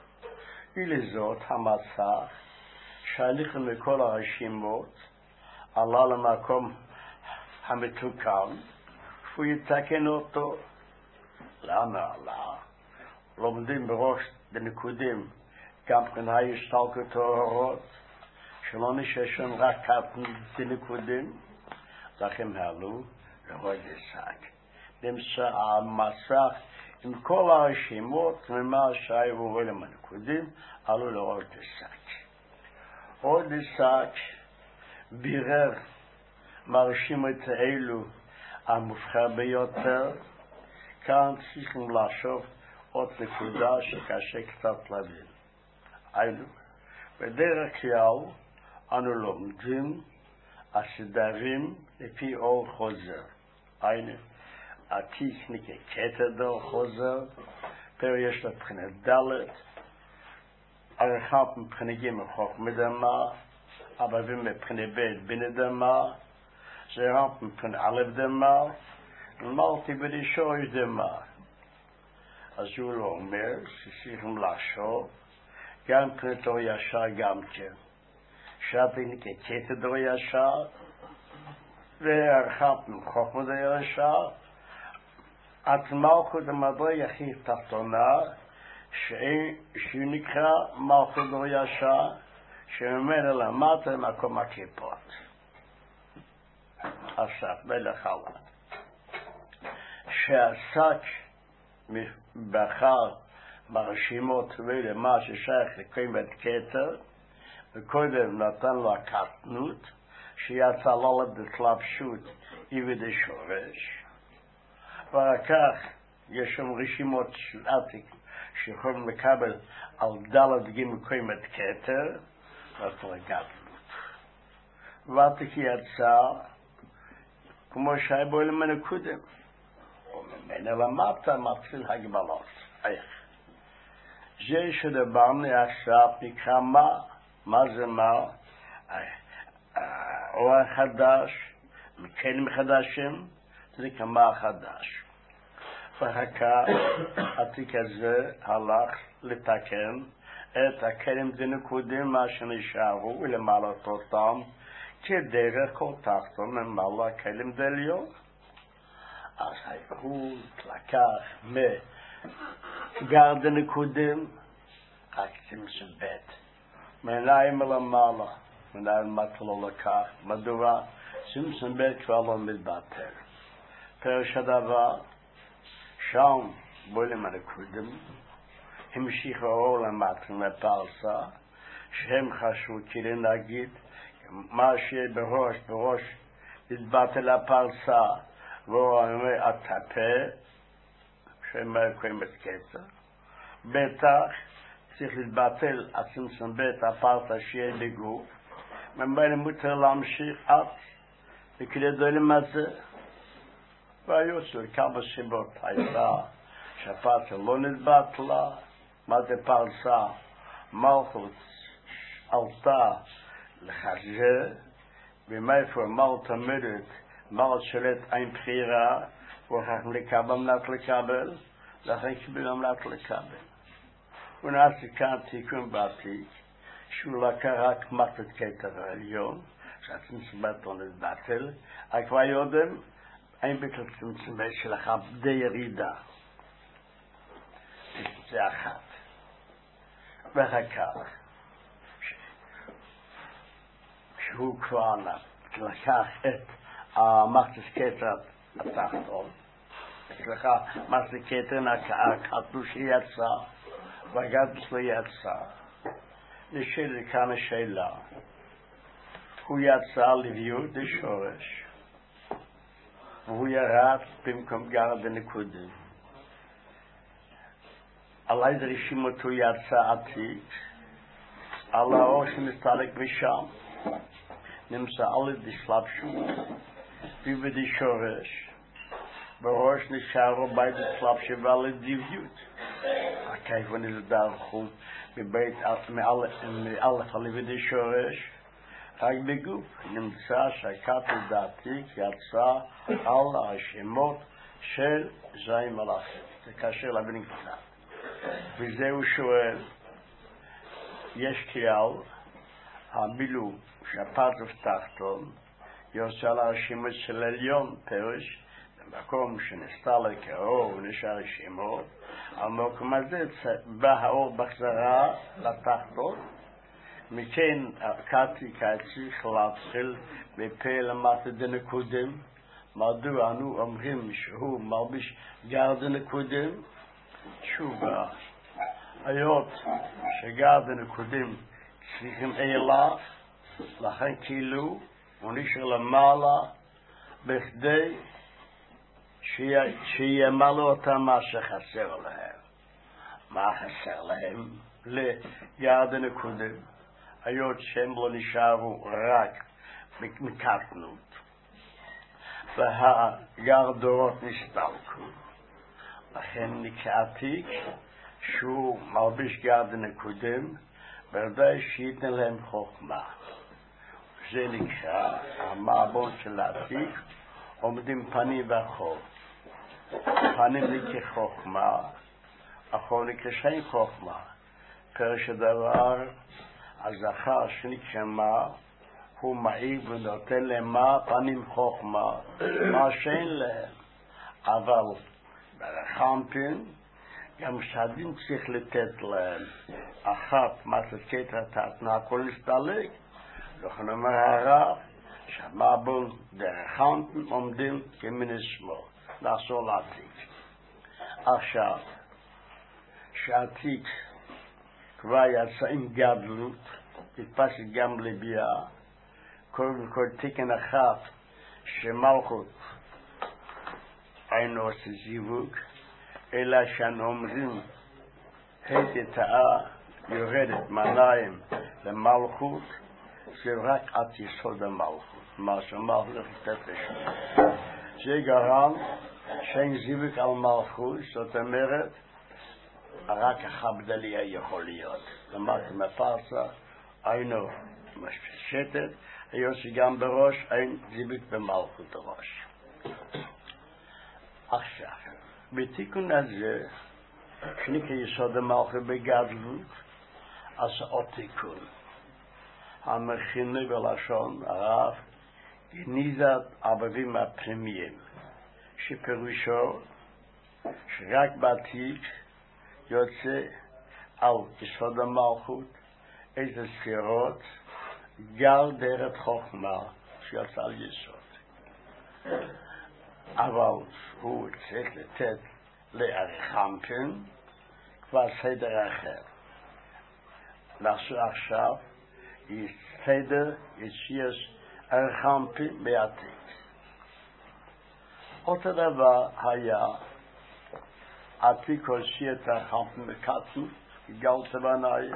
ולזאת המצח שהליכם מכל הרשימות עלה למקום המתוקן, שהוא יתקן אותו. למה עלה? לומדים בראש דנקודים, גם כן ההשתלקות האורות, שלא נשאשם רק דנקודים, לכם העלו לרוי דסק. נמצא המסך עם כל הרשימות, ממה שהיו בוילם הנקודים, עלו לרוי דסק. רוי דסק בירר מהרשימות האלו המובחר ביותר. כאן צריכים לחשוב עוד נקודה שקשה קצת להבין. היינו, בדרך כלל אנו לומדים הסדרים לפי אור חוזר. היינו, עתיק נקרא כתר אור חוזר, פר יש לה מבחינה ד', ערכה מבחינה ג' חוכמה דמה, אבל מבחינה ב' בינה דמה, זה רמפ מבחינה א' דמה, למלתי בדי שורש דמה. אז הוא לא אומר שצריכים לחשוב גם מבחינת אור ישר גם כן. שעתי נקרא כתר אור ישר, וערכה חוכמה דור ישר, עד מלכות המדרגה הכי תחתונה, שהוא נקרא מלכות דור ישר, שממנה למטה מקום הקליפות. עכשיו, מלך עלה. שעסק בחר ברשימות ולמה ששייך לקיימת כתר, וקודם נתן לו הקטנות, שיצא לו להתלבשות יבידי שורש. ואחר כך יש שם רשימות של עתיק שיכולים לקבל על ד' ג' קיימת כתר, ואתה גדלות. ועתיק יצא כמו שהיה בו אלמן הקודם, וממנה למטה מתחיל הגבלות. זה שדיברנו עכשיו נקרא מה זה מה? אור חדש, מכלים חדשים, זה נקרא מה חדש. ואחר כך התיק הזה הלך לתקן את הכלים דנקודים מה שנשארו ולמעלות אותם כדרך כל תחתון למעלה הכלים דליון. אז הוא לקח מגר דנקודים רק סימסון בית מנהים למעלה מנהים מטה לא לקח. מדוע? סימסון בית כבר לא מתבטל. פרש הדבר שם בולים הנקודים המשיך האור למטה לפרסה שהם חשבו כדי להגיד מה שבראש מתבטל הפרסה והוא אומר הטפה שהם קוראים את קצר בטח צריך להתבטל הסימסון בית הפרסה שיהיה בגוף ממילא מותר להמשיך עד וכדי דולים הזה והיו של כמה סיבות הייתה שהפרסה לא נתבטלה. מה זה פרסה? מלכות עלתה לחזה ומאיפה מלכות עמדת מלכות שולט אין בחירה ואנחנו לקבל מנת לקבל לכן קיבל מנת לקבל. ונעשה כאן תיקון בעתיק שהוא לקח רק מתת כתר העליון שהסימסון בית לא נתבטל כבר יודעים אין בכלל סימסון בית שלך די ירידה זה אחת. ואחר כך שהוא כבר לקח את המחצס כתר התחתון מחצס כתר הקדוש יצא והגדוש לא יצא. נשאלת כאן השאלה הוא יצא לביאות השורש והוא ירד במקום גר בנקודים. על איזה רשימות הוא יצא עתיק על האור שמסתלק בשם נמצא על ידי סלבשות ובדי שורש בראש נשארו בית סלבשות ועל ידי ביאות הכיוון נזדרכו מאלף על ידי שורש רק בגוף נמצא שהכתוב דעתיק יצא על השמות של זין מלאכים. זה קשר להבין קצת וזהו שואל יש כלל המילו שהפרצוף תחתון יוצא לרשימות של עליון פרש במקום שנסתלק האור ונשאר רשימות על מקום הזה בא האור בחזרה לתחתון מכן הקתיק צריך להתחיל בפה למטה דנקודים. מדוע אנו אומרים שהוא מלביש גר דנקודים? תשובה היות שגר דנקודים צריכים אלה לכן כאילו הוא נשאר למעלה בכדי שימלא אותם מה שחסר להם. מה חסר להם? לגר דנקודים היות שהם לא נשארו רק מקטנות והגר דורות נסתלקו לכן נקעתיק שהוא מלביש גר דנקודים בוודאי שייתן להם חוכמה. זה נקרא המעבון של העתיק עומדים פנים ואחור. פנים נקרא חוכמה אחור נקרא שאין חוכמה. פרש הדבר הזכר שנקרא מה הוא מעיב ונותן להם מה פנים חוכמה מה שאין להם אבל ברחמפין גם שדין צריך לתת להם אחת מסת כתר תתנה הכל נסתלק לכן אומר הרב שהמעבון ברחמפין עומדים כמין שמאל לעשור לעתיק. עכשיו שהעתיק כבר יצא עם גדלות התפשט גם לביאה קודם כל תיקן אחת שמלכות אין עושה זיווג אלא שאנו אומרים התתאה יורדת מניים למלכות זה רק עד יסוד המלכות מה שמלכות תפש זה גרם שאין זיווג על מלכות זאת אומרת רק החבדליה יכול להיות. למדתי מפרסה, היינו משפשטת, היו שגם בראש, אין זיבית במלכות הראש. עכשיו, בתיקון הזה, שנקרא יסוד המלכות בגדלות, אז עוד תיקון. המכינה בלשון הרב, גניזת ערבבים הפנימיים, שפירושו שרק בעתיד יוצא על יסוד המלכות איזה ספירות גל דרך חוכמה שיוצא על יסוד. אבל הוא צריך לתת לארחמפין כבר סדר אחר. נעשו עכשיו סדר יציאס ארחמפין בעתיד. אותו דבר היה עתיד הוציא את ארחמפין מקטן, גלת בנאי,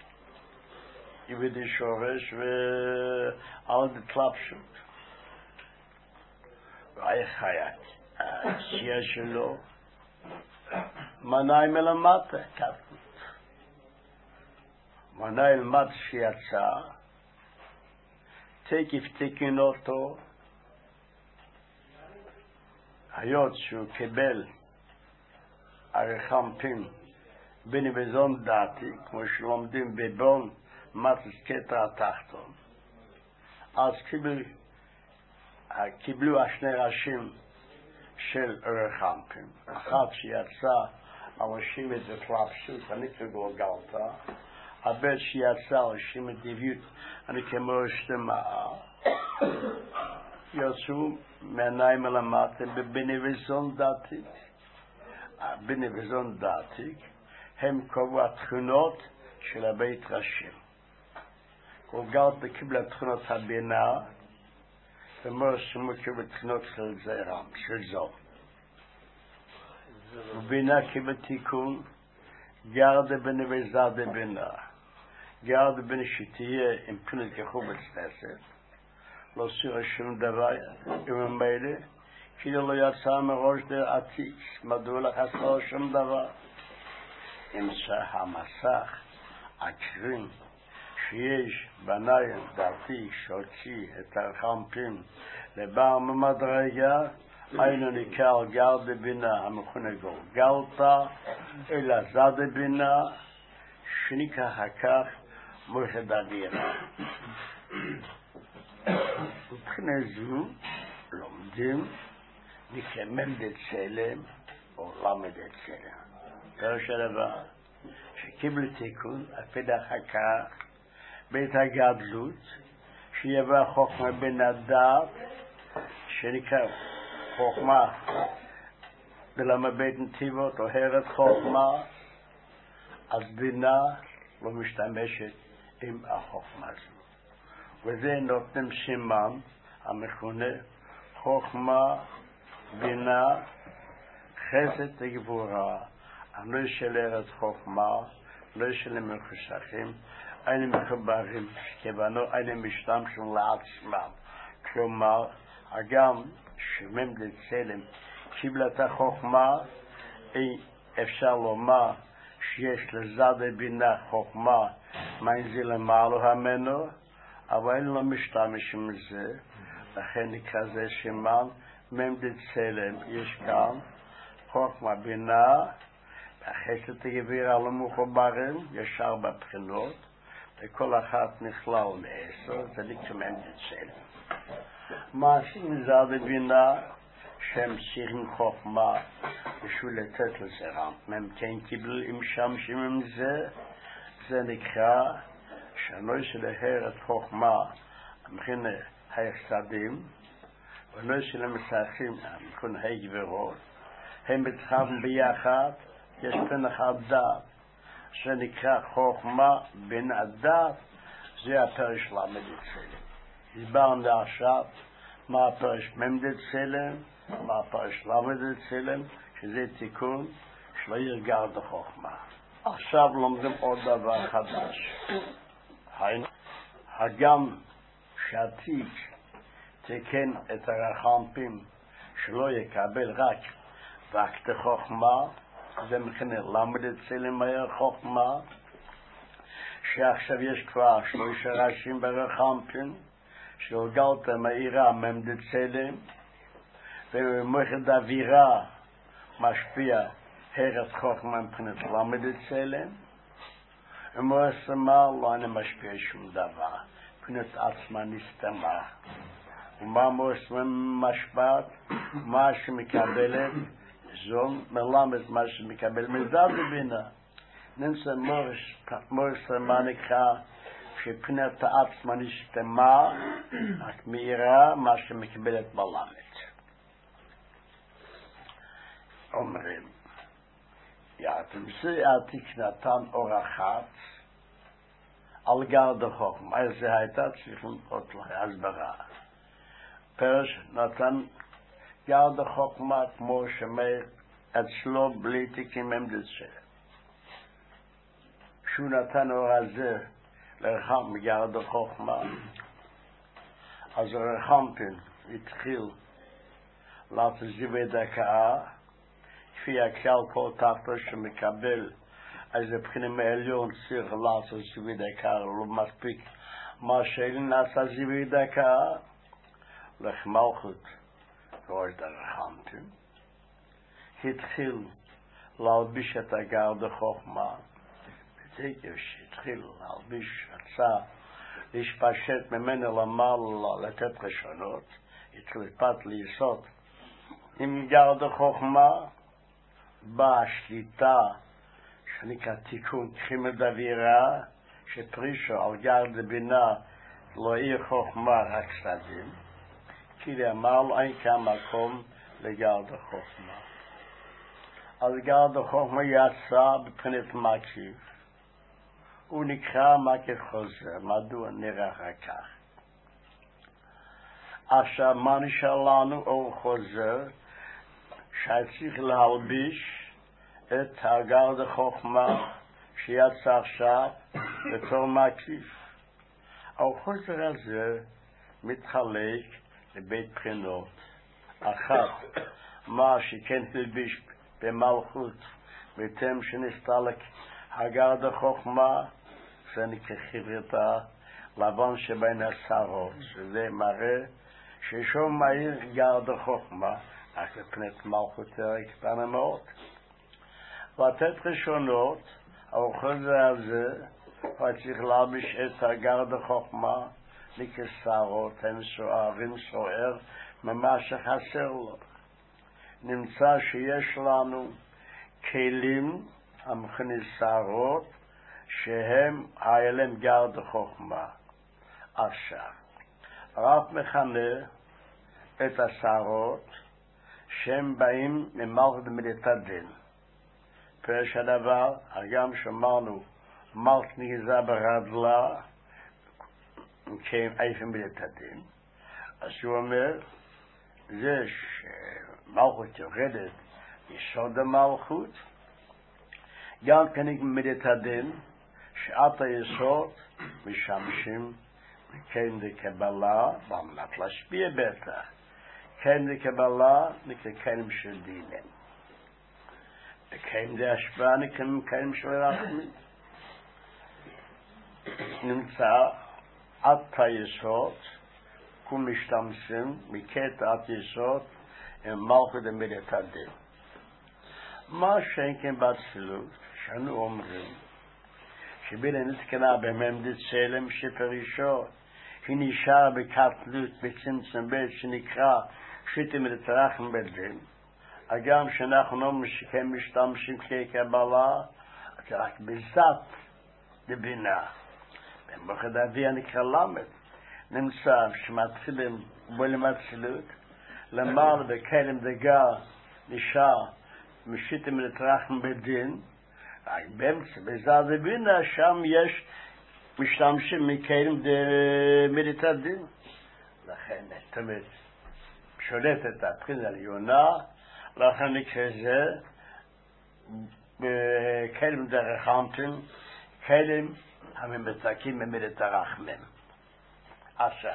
יבדי שורש ועל דקלפשות. ואיך היה הצייה שלו? מנאי מלמטה, קטן. מנאי למטה שיצא, תקף תקן אותו, היות שהוא קיבל ארחמפין בני בזון דעתי, כמו שלומדים בבון מצס קטע התחתון. אז קיבלו השני ראשים של ארחמפין. אחת שיצא אנשים את הקלפשות, אני כגור גלתה, הבית שיצא אנשים את דביות, אני כמו שתמאה. יצאו מעיניים למטה בבני וזון דעתי. בני וזון דעתי הם קבעו התכונות של הבית ראשים. כל גלת קיבלה תכונות הבינה, ומורסמו קיבל תכונות של זרם, של זו. ובינה קיבל תיקון, גרדה בני וזרדה בינה. גרדה בני שתהיה עם פנות כחוב בצנסת, לא סירה שום דבר, וממילא, כאילו לא יצא מראש דר עתיק, מדוע לך עשה שום דבר. אמצע המסך, הקרים, שיש בניים דעתי שהוציא את ארחמפין לבר ממדרגה, היינו נקרא גרדה בינה המכונה גלתה, אלא זרדה בינה, שנקרא הכך מויכד אווירה. מבחינה זו לומדים נקרא ממדת צלם או למדת צלם. פרש הדבר שקיבל תיקון הפד אחר כך בית הגדלות שיבא חוכמה בין הדעת שנקרא חוכמה בלמה בית נתיבות או הרת חוכמה, אז בינה לא משתמשת עם החוכמה הזו, וזה נותנים סימן המכונה חוכמה בינה חסד וגבורה. לא של ארץ חוכמה, לא של מחוסכים, היינו מחוברים, כיוונו היינו משתמשים לעצמם. כלומר, הגם שממדת צלם קיבלה את החוכמה, אפשר לומר שיש לזרדה בינה חוכמה, מנזיל למעלה ממנו, אבל אין לו משתמשים בזה, לכן נקרא זה סימן ממדת צלם. יש כאן חוכמה בינה, החסד הגביר על המחוברים, יש 4 בחינות, וכל אחת נכלל ל10, זה נקרא ממדת צלם. מעשים זרדה בינה, שהם צריכים חוכמה בשביל לתת לזרם. הם כן קיבלו עם שמשם עם זה, זה נקרא שהנוי של ההרת חוכמה, מבחינה היחסדים, ונוי של המסכים, מבחינה הגבירות, הם מתחברים ביחד, יש פן אחד דעת, שנקרא חוכמה בין הדעת, זה הפרש למדת צלם. הסברנו עכשיו מה הפרש ממדת צלם, מה הפרש למדת צלם, שזה תיקון שלא ירגע את החוכמה. עכשיו לומדים עוד דבר חדש. הגם שעתיק תקן את הרחמפים שלא יקבל רק את החוכמה, זה מכנה למד צלם חוכמה, שעכשיו יש כבר 3 ראשים ברחמפין, שהורגלת מהירה ממד צלם, ומוחד אווירה משפיע הרס חוכמה מבחינת למד צלם, ומועס אמר לא אני משפיע שום דבר, מבחינת עצמה נסתמה. ומה מועס משפט? מה שמקבלת זו מלמד מה שמקבל מזד בינה. נמצא מורס מניקה שפנת עצמה נסתמה, רק מהירה מה שמקבלת מלמד. אומרים, יעתמסי עתיק נתן אור אחת על גרד החוכמה. אז זה הייתה צריכים עוד הסברה. פרש נתן גרד החוכמה כמו שמר אצלו בלי תיקים עמדצה. שהוא נתן אור הזה לרחם גרד החוכמה, אז הרחמפין התחיל להתזיב את דקה, כפי הכלל כל תחתו שמקבל, אז הבחינה מעליון צריך לעשות זיווי דקה, לא מספיק מה שאין נעשה זיווי דקה, לחמלכות ראש דרחמתם, התחיל להלביש את הגרד החוכמה, בדגר שהתחיל להלביש, רצה להשפשט ממנו למעלה, לתת ראשונות, התחיל לפת ליסוד עם גרד החוכמה, באה השליטה שנקרא תיקון כימד אווירה, שפרישו על גרד בינה לא יהיה חוכמה רק צדדים, כי לאמר לו אין כאן מקום לגרד החוכמה. אז גרד החוכמה יצא בבחינת מקיף, הוא נקרא מקיף חוזר. מדוע? נראה אחר כך. עכשיו מה נשאר לנו? אור חוזר שצריך להלביש את הגרד החוכמה שיצא עכשיו בתור מקיף. האור חוזר הזה מתחלק לבית בחינות. אחת, מה שכן הלביש במלכות בהתאם שנסתלק הגרד החוכמה, זה נקרא חברתה לבן שבין השערות, שזה מראה ששום מהיר גרד החוכמה, רק לפנת מלכות קטנה מאוד. לתת ראשונות, האוחז הזה, הוא צריך להלביש את הגרד החוכמה, נקרא שערות, הם סוערים, סוער, ממש שחסר לו. נמצא שיש לנו כלים המכנים שערות, שהם היילם גרד החוכמה. עכשיו, הרב מכנה את השערות שהם באים ממלכות מידת הדין. פרש הדבר, גם שמענו מלכות נגזה ברדלה, כן, איפה מידת הדין. אז הוא אומר, זה שמלכות יורדת יסוד המלכות, גם כן מידת הדין, שעת היסוד משמשים כן לקבלה, במנת להשפיע בטח. כן לקבלה נקרא כלים של דינים. וכן להשפעה נקרא כלים של רחמים. נמצא עד היסוד, כולם משתמשים מקטע עד יסוד עם מלכות מידת הדין. מה שאין כן באצילות, שאנו אומרים, שבינה נתקנה בממד צלם שפרישו, היא נשאר בקטנות בצמצם בית שנקרא שיטה מידת רחם בדין, הגם שאנחנו לא משתמשים כקבלה, זה רק בזאת לבינה. במוחד אביה נקרא למד, נמצא שמתחילים בולם אצילות, למעלה בכלם דגה נשאר משיטה מידת רחם בדין, רק באמצע, בזאת לבינה, שם יש משתמשים מכלים מידת הדין. לכן תמיד שולטת הבחינה העליונה, לכן נקרא זה כלים דרחמתם, כלים הממצקים ממידת הרחמים. עכשיו,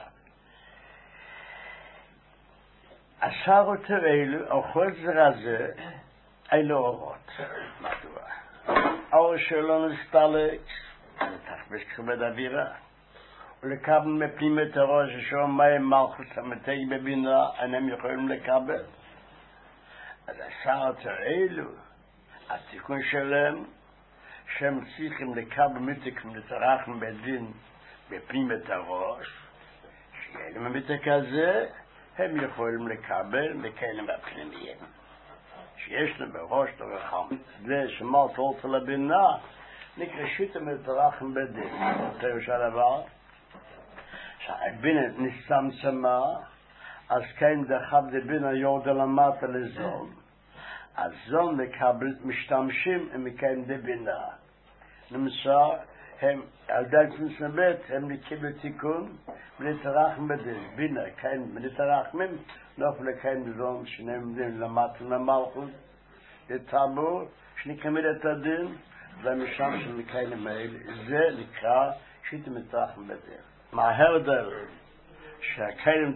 השערות האלו, החוזר הזה, אילו אורות. מדוע? האור שלו נסתלק, לתחבש כבד אווירה. ולקבל מפנים את הראש ששום מים מלכות המתק בבינה, אינם יכולים לקבל. אז השעות האלו, התיקון שלהם, שהם צריכים לקבל מתק ולתרחם בדין בפנים את הראש, שיהיה להם המתק הזה, הם יכולים לקבל מכלים הפנימיים. שיש להם בראש תרחם. זה שמרת אורצה לבינה, נקרא שיתם לתרחם בדין. תראו שהדבר, שהבינה נסתמצמה, אז כן דחב דבינה יורדה למטה לזון. אז זון משתמשים הם מקיים דבינה. נמצא, הם, על דלתן סנבט, הם נקיבו תיקון, ולתרחם בדין. בינה, כן, ולתרחמים, נוף לקיים זון, שנעמדים למטה למלכות, לטבור, שנקיים את הדין, ומשם שמקיים המייל. זה נקרא שיתם לתרחם בדין. מהר דר, שהכלם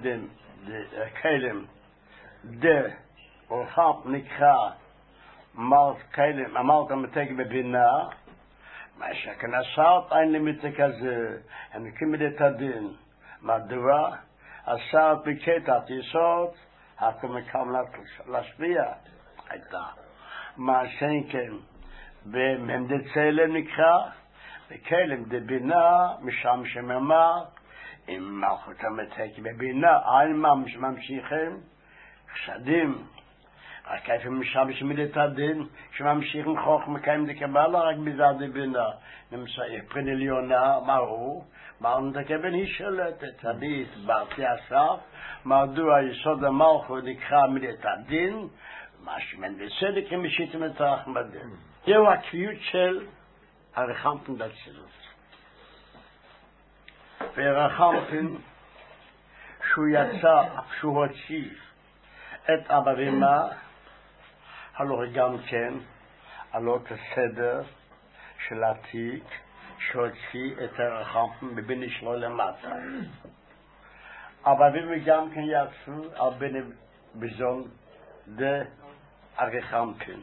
דה, אורחם נקרא אמרת המתק בבינה, מה שכנסרת אין למתק הזה, הם נקימים את הדין. מדוע? הסרת בקטע טיסות, אתם מקום להשפיע. הייתה. מה שנכן, בממד צלם נקרא, בכלם דבינה, משם שמאמר, עם מלכות המתק בבינה, אין ממשיכים, חשדים, רק איפה משם שמידת הדין, שממשיכים חוך מקיים דקבלה, רק בזד דבינה. נמצא יפרין עליונה, מה הוא? מה נתקבל היא שולטת, אני הסברתי הסף, מדוע יסוד המלכות נקרא מידת הדין, מה שמן בצדק הם משיתם את הרחמדין. זהו הקביעות של הרחמפין באצילות. והרחמפין, שהוא יצא, שהוא הוציא את אבא ואמא, הלא גם כן, הלא את הסדר של התיק, שהוציא את הרחמפין בבינה שלו למטה. אבא ואמא גם כן יצאו על בינה בזון דה הרחמפין.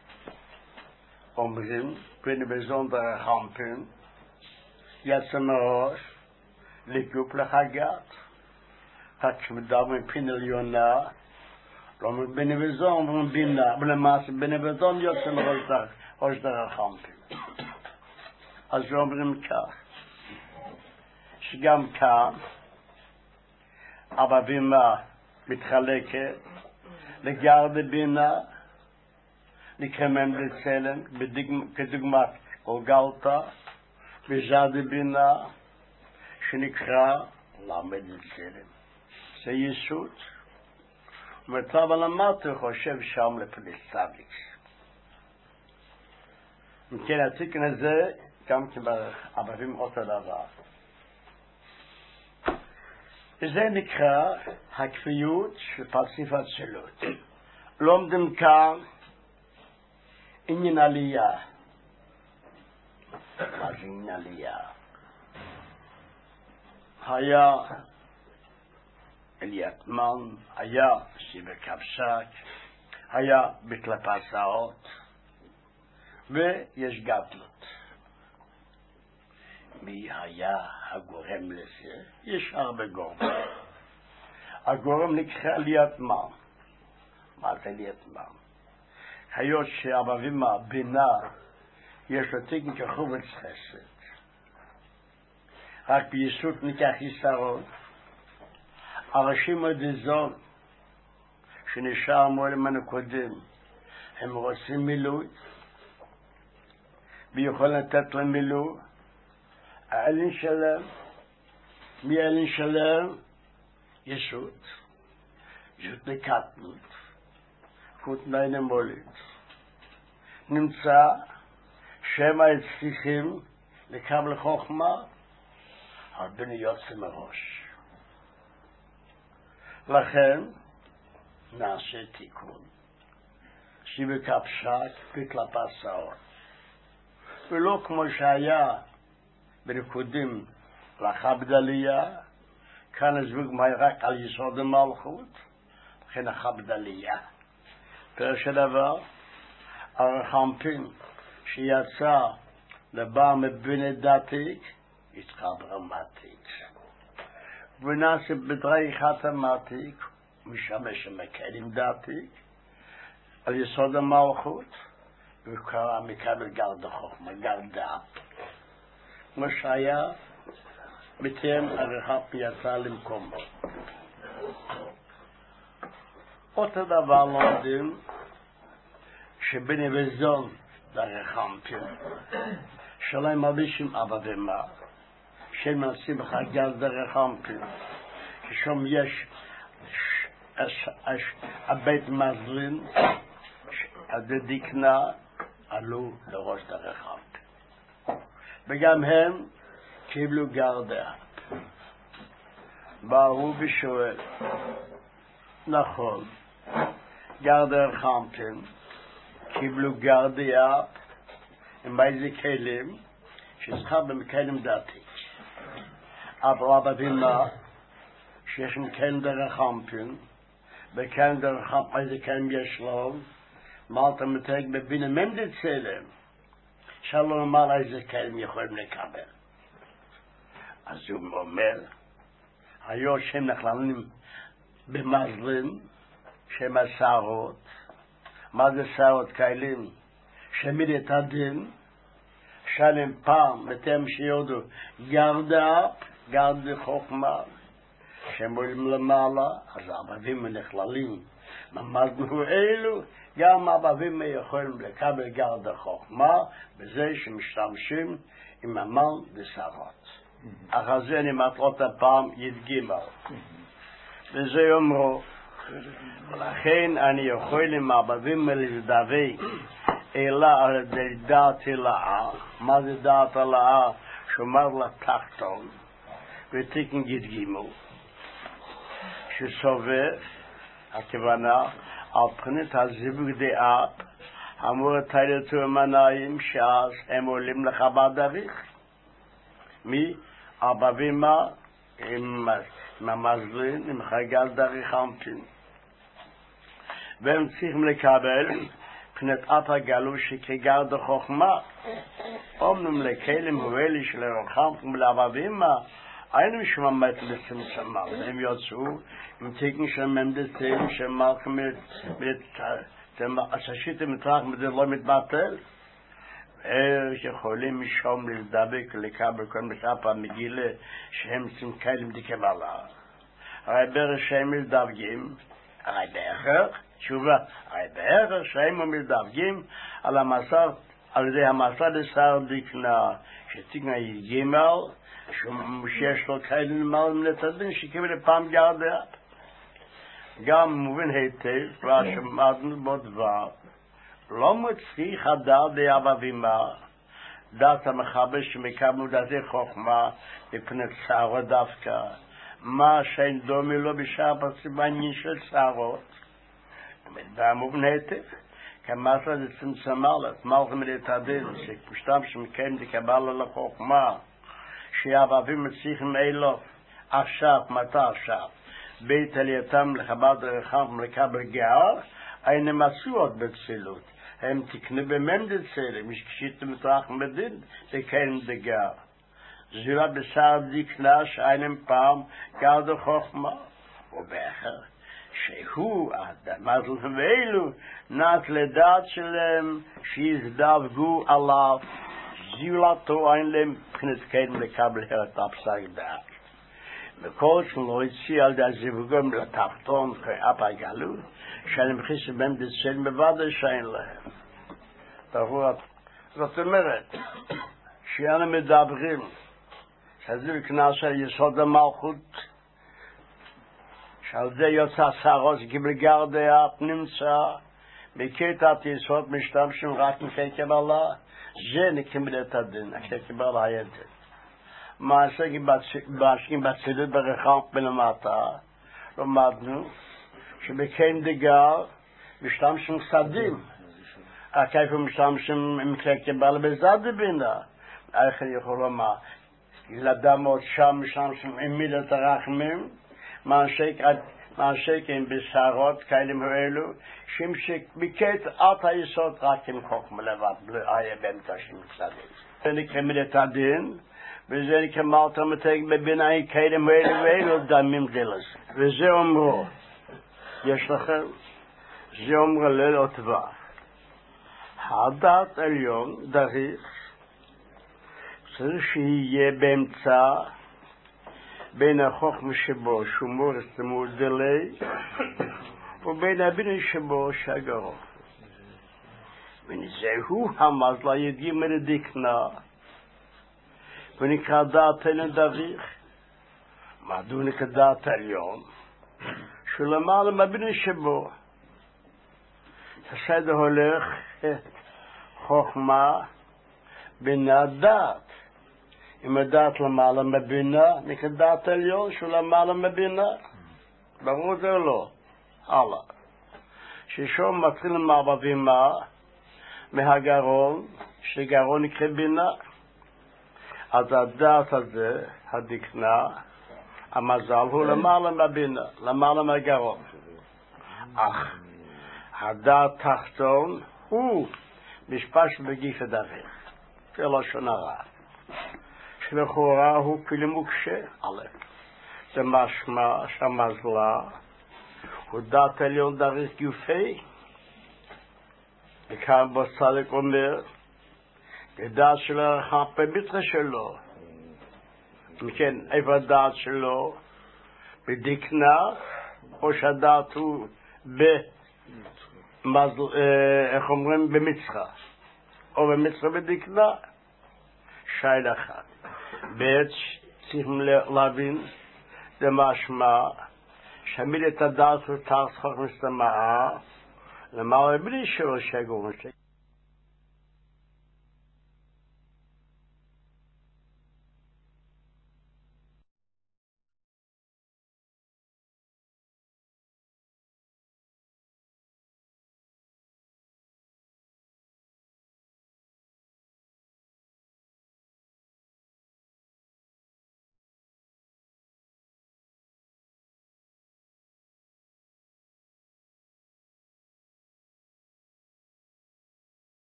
אומרים, בינה בזון דה הרחמפין, יצא מראש, לגוף לחגת. רק שמדברים פין עליונה, לא אומרים בינה בזון, אומרים בינה, אבל למעשה בינה בזון יוצא מראש דה הרחמפין. אז אומרים כך, שגם כאן, אבא ואמא מתחלקת, לגרד בינה, נקרמם לצלם, כדוגמת גולגלתה, בזד בינה, שנקרא למד לצלם. זה יסוד. ומצב על המטה חושב שם לפלסטביקס. מכן התיקן הזה, גם כבאבבים אותו דבר. וזה נקרא הכפיות של פרסיף אצילות. לומדים כאן עניין עלייה. מה זה עניין עלייה? היה אליתמן, היה שיבר כבשק, היה בקלפסאות, ויש גדלות. מי היה הגורם לזה? יש הרבה גורמים. הגורם נקרא אליתמן. מה זה אליתמן? היות שאבבים בינה יש לו תיקן כחובץ חסד. רק ביסוד ניקח יסרון. הראשים הדזון שנשאר מולמן הקודם, הם רוצים מילוי, ויכול לתת להם מילוי. האלין שלהם, מי האלין שלהם? יסוד. זאת לקטנות. כותנאי נמולית. נמצא שהם צריכים לקבל חוכמה, הרבה יוצא מראש. לכן נעשה תיקון. שיבר כבשק בקלפסאות. ולא כמו שהיה בריקודים לחבדליה, כאן הזוג רק על יסוד המלכות, לכן החבדליה. פירוש הדבר, הרחמפין שיצא לבא מבינה דתיק התחבר מתיק ונעשה בדריכת המתיק משמש מקדם דתיק על יסוד המלכות וקרא מקבל גרד חוכמה גרד כמו שהיה בטרם הרחמפין יצא למקומו. אותו דבר לומדים שבני וזון לרחמפין שלהם מרבישים אבא ומה שהם מנסים חגל דרחמפין ששום יש הבית מזלין הדדיקנה עלו לראש דרחמפין וגם הם קיבלו גרדה. באו ושואל נכון גרדה רחמפין קיבלו גרדיה עם איזה כלים שזכה במכלים דתי אבל אבא שיש עם כלים דרחמפין בכלים דרחמפין איזה כלים יש לו מה אתה מתרג בבינה ממדת צלם שלא נאמר איזה כלים יכולים לקבל אז הוא אומר היו שהם נכללים במזלין שהם השערות מה זה שערות כלים שמידת הדין שלם פעם בתם שיודו גרד חוכמה שהם עולים למעלה אז אבבים נכללים ממזנו אלו גם אבבים יכולים לקבל גרד חוכמה בזה שמשתמשים עם המן ושערות אחר זה אני מטרות הפעם ידגימה וזה יאמרו ולכן אני יכול עם אבבים להזדווי אלא על דעת אלאה מה זה דעת אלאה? שומר לתחתון ותיקן ידגימו שסובב הכוונה על פנית הזיווג דעת אמור תאילתו המנאים שאז הם עולים לחב"ד אביך מי? אבבים עם המזלין עם חגל דרחמפין והם צריכים לקבל פנת אף הגלו שכגרד חוכמה אומנם לכלים הואלי של הרחמפין ולאבבים היינו שממת לצמצמה והם יוצאו עם תיקן של ממדתים שמלכים הששיתם מתרח מזה לא מתבטל יכולים משום להזדבק לקבל כל משאפה מגילה שהם צמקלים דקבלה הרי בערך שהם מלדבגים הרי בערך תשובה הרי בערך שהם מלדבגים על המסר על ידי המסר לשר דקנה שתקנה יגימל שיש לו כאלה למעלה מנתדין שקיבל פעם גרדה גם מובן היטב ושמענו בו דבר לא מצריך הדעת דאבבים דעת המחבר שמקבלו דעתי חוכמה מפני צערות דווקא מה שאין דומי לו בשעה בסיבנין של צערות והמובן היטב כמסר זה צמצמה מלכים להתעדין שפשתם שמקיים דקבל לחוכמה שהאבבים מצריכים אלו עכשיו מתי עכשיו בית עלייתם לחב"ד הרחמפין לקבל גר אין הם עשו עוד בצלות הם תקנו בממדת צלם משקשיתם מתרח מדין לקיים דגר זירה בשר דקנה שאין הם פעם גר חוכמה ובאחר שהוא המזל ואלו נת לדעת שלהם שיזדווגו עליו זילתו אין להם מבחינת כן לקבל הרת הפסק דעת וכל שלא הציע על די הזיווגים לתחתון כאפ הגלות שאני מכניס בממדת צלם בוודאי שאין להם זאת אומרת שאנו מדברים שזה כנס על יסוד המלכות שעל זה יוצא שערות שקיבל גרדה נמצא בקטעת יסוד משתמשים רק מכי קבלה זה נקבל את הדין אחרי קבלה הידד מעשה באשכים בצלות ברחמפין למטה למדנו שבקיים דגר משתמשים סדים כיפה משתמשים עם מכי קבלה בזד בינה איך אני יכול לומר ילדם עוד שם משתמשים עם מידת הרחמים מעשק מה שכן בשערות כאלים האלו, שמקט עד היסוד רק עם חוכמה לבד, בלי איה באמצע שמצדדים. זה נקרא מידת הדין, וזה נקרא מלטה מתק בביניים כאלים האלו ואלו דמים דלס. וזה אומרו, יש לכם, זה אומרו ללא טווח. הדעת עליון דריך, צריך שיהיה באמצע בין החוכמה שבו שומור הסתמות דלי ובין הבינה שבו שגרו. וזהו המזלה ידעים לדקנה ונקרא דעת עליון דריך. מדוע נקרא דעת עליון? שלמעלה מהבינה שבו. הסדר הולך חוכמה בינה דעת. אם הדעת למעלה מבינה, נקרא דעת עליון שהוא למעלה מבינה. ברור זה או לא? הלאה. ששום מתחיל מהבבימה, מהגרון, שגרון נקרא בינה. אז הדעת הזה, הדקנה, המזל הוא למעלה מבינה, למעלה מהגרון. אך הדעת תחתון הוא משפש בגיף הדרך. זה לא שונה רע. שלכאורה הוא כאילו מוקשה עליו. זה משמע שהמזלה הוא דעת עליון דרך גופי. וכאן בו צדק אומר, הדעת שלו החפה ביטרה שלו. מכן, איפה הדעת שלו? בדקנה, או שהדעת הוא איך אומרים? במצחה. או במצחה בדקנה. שייל אחד. בעת צריכים להבין, זה משמע, שמיד את הדעת הוא תרס חוק מסתמאה, למעלה בלי שלו שגור.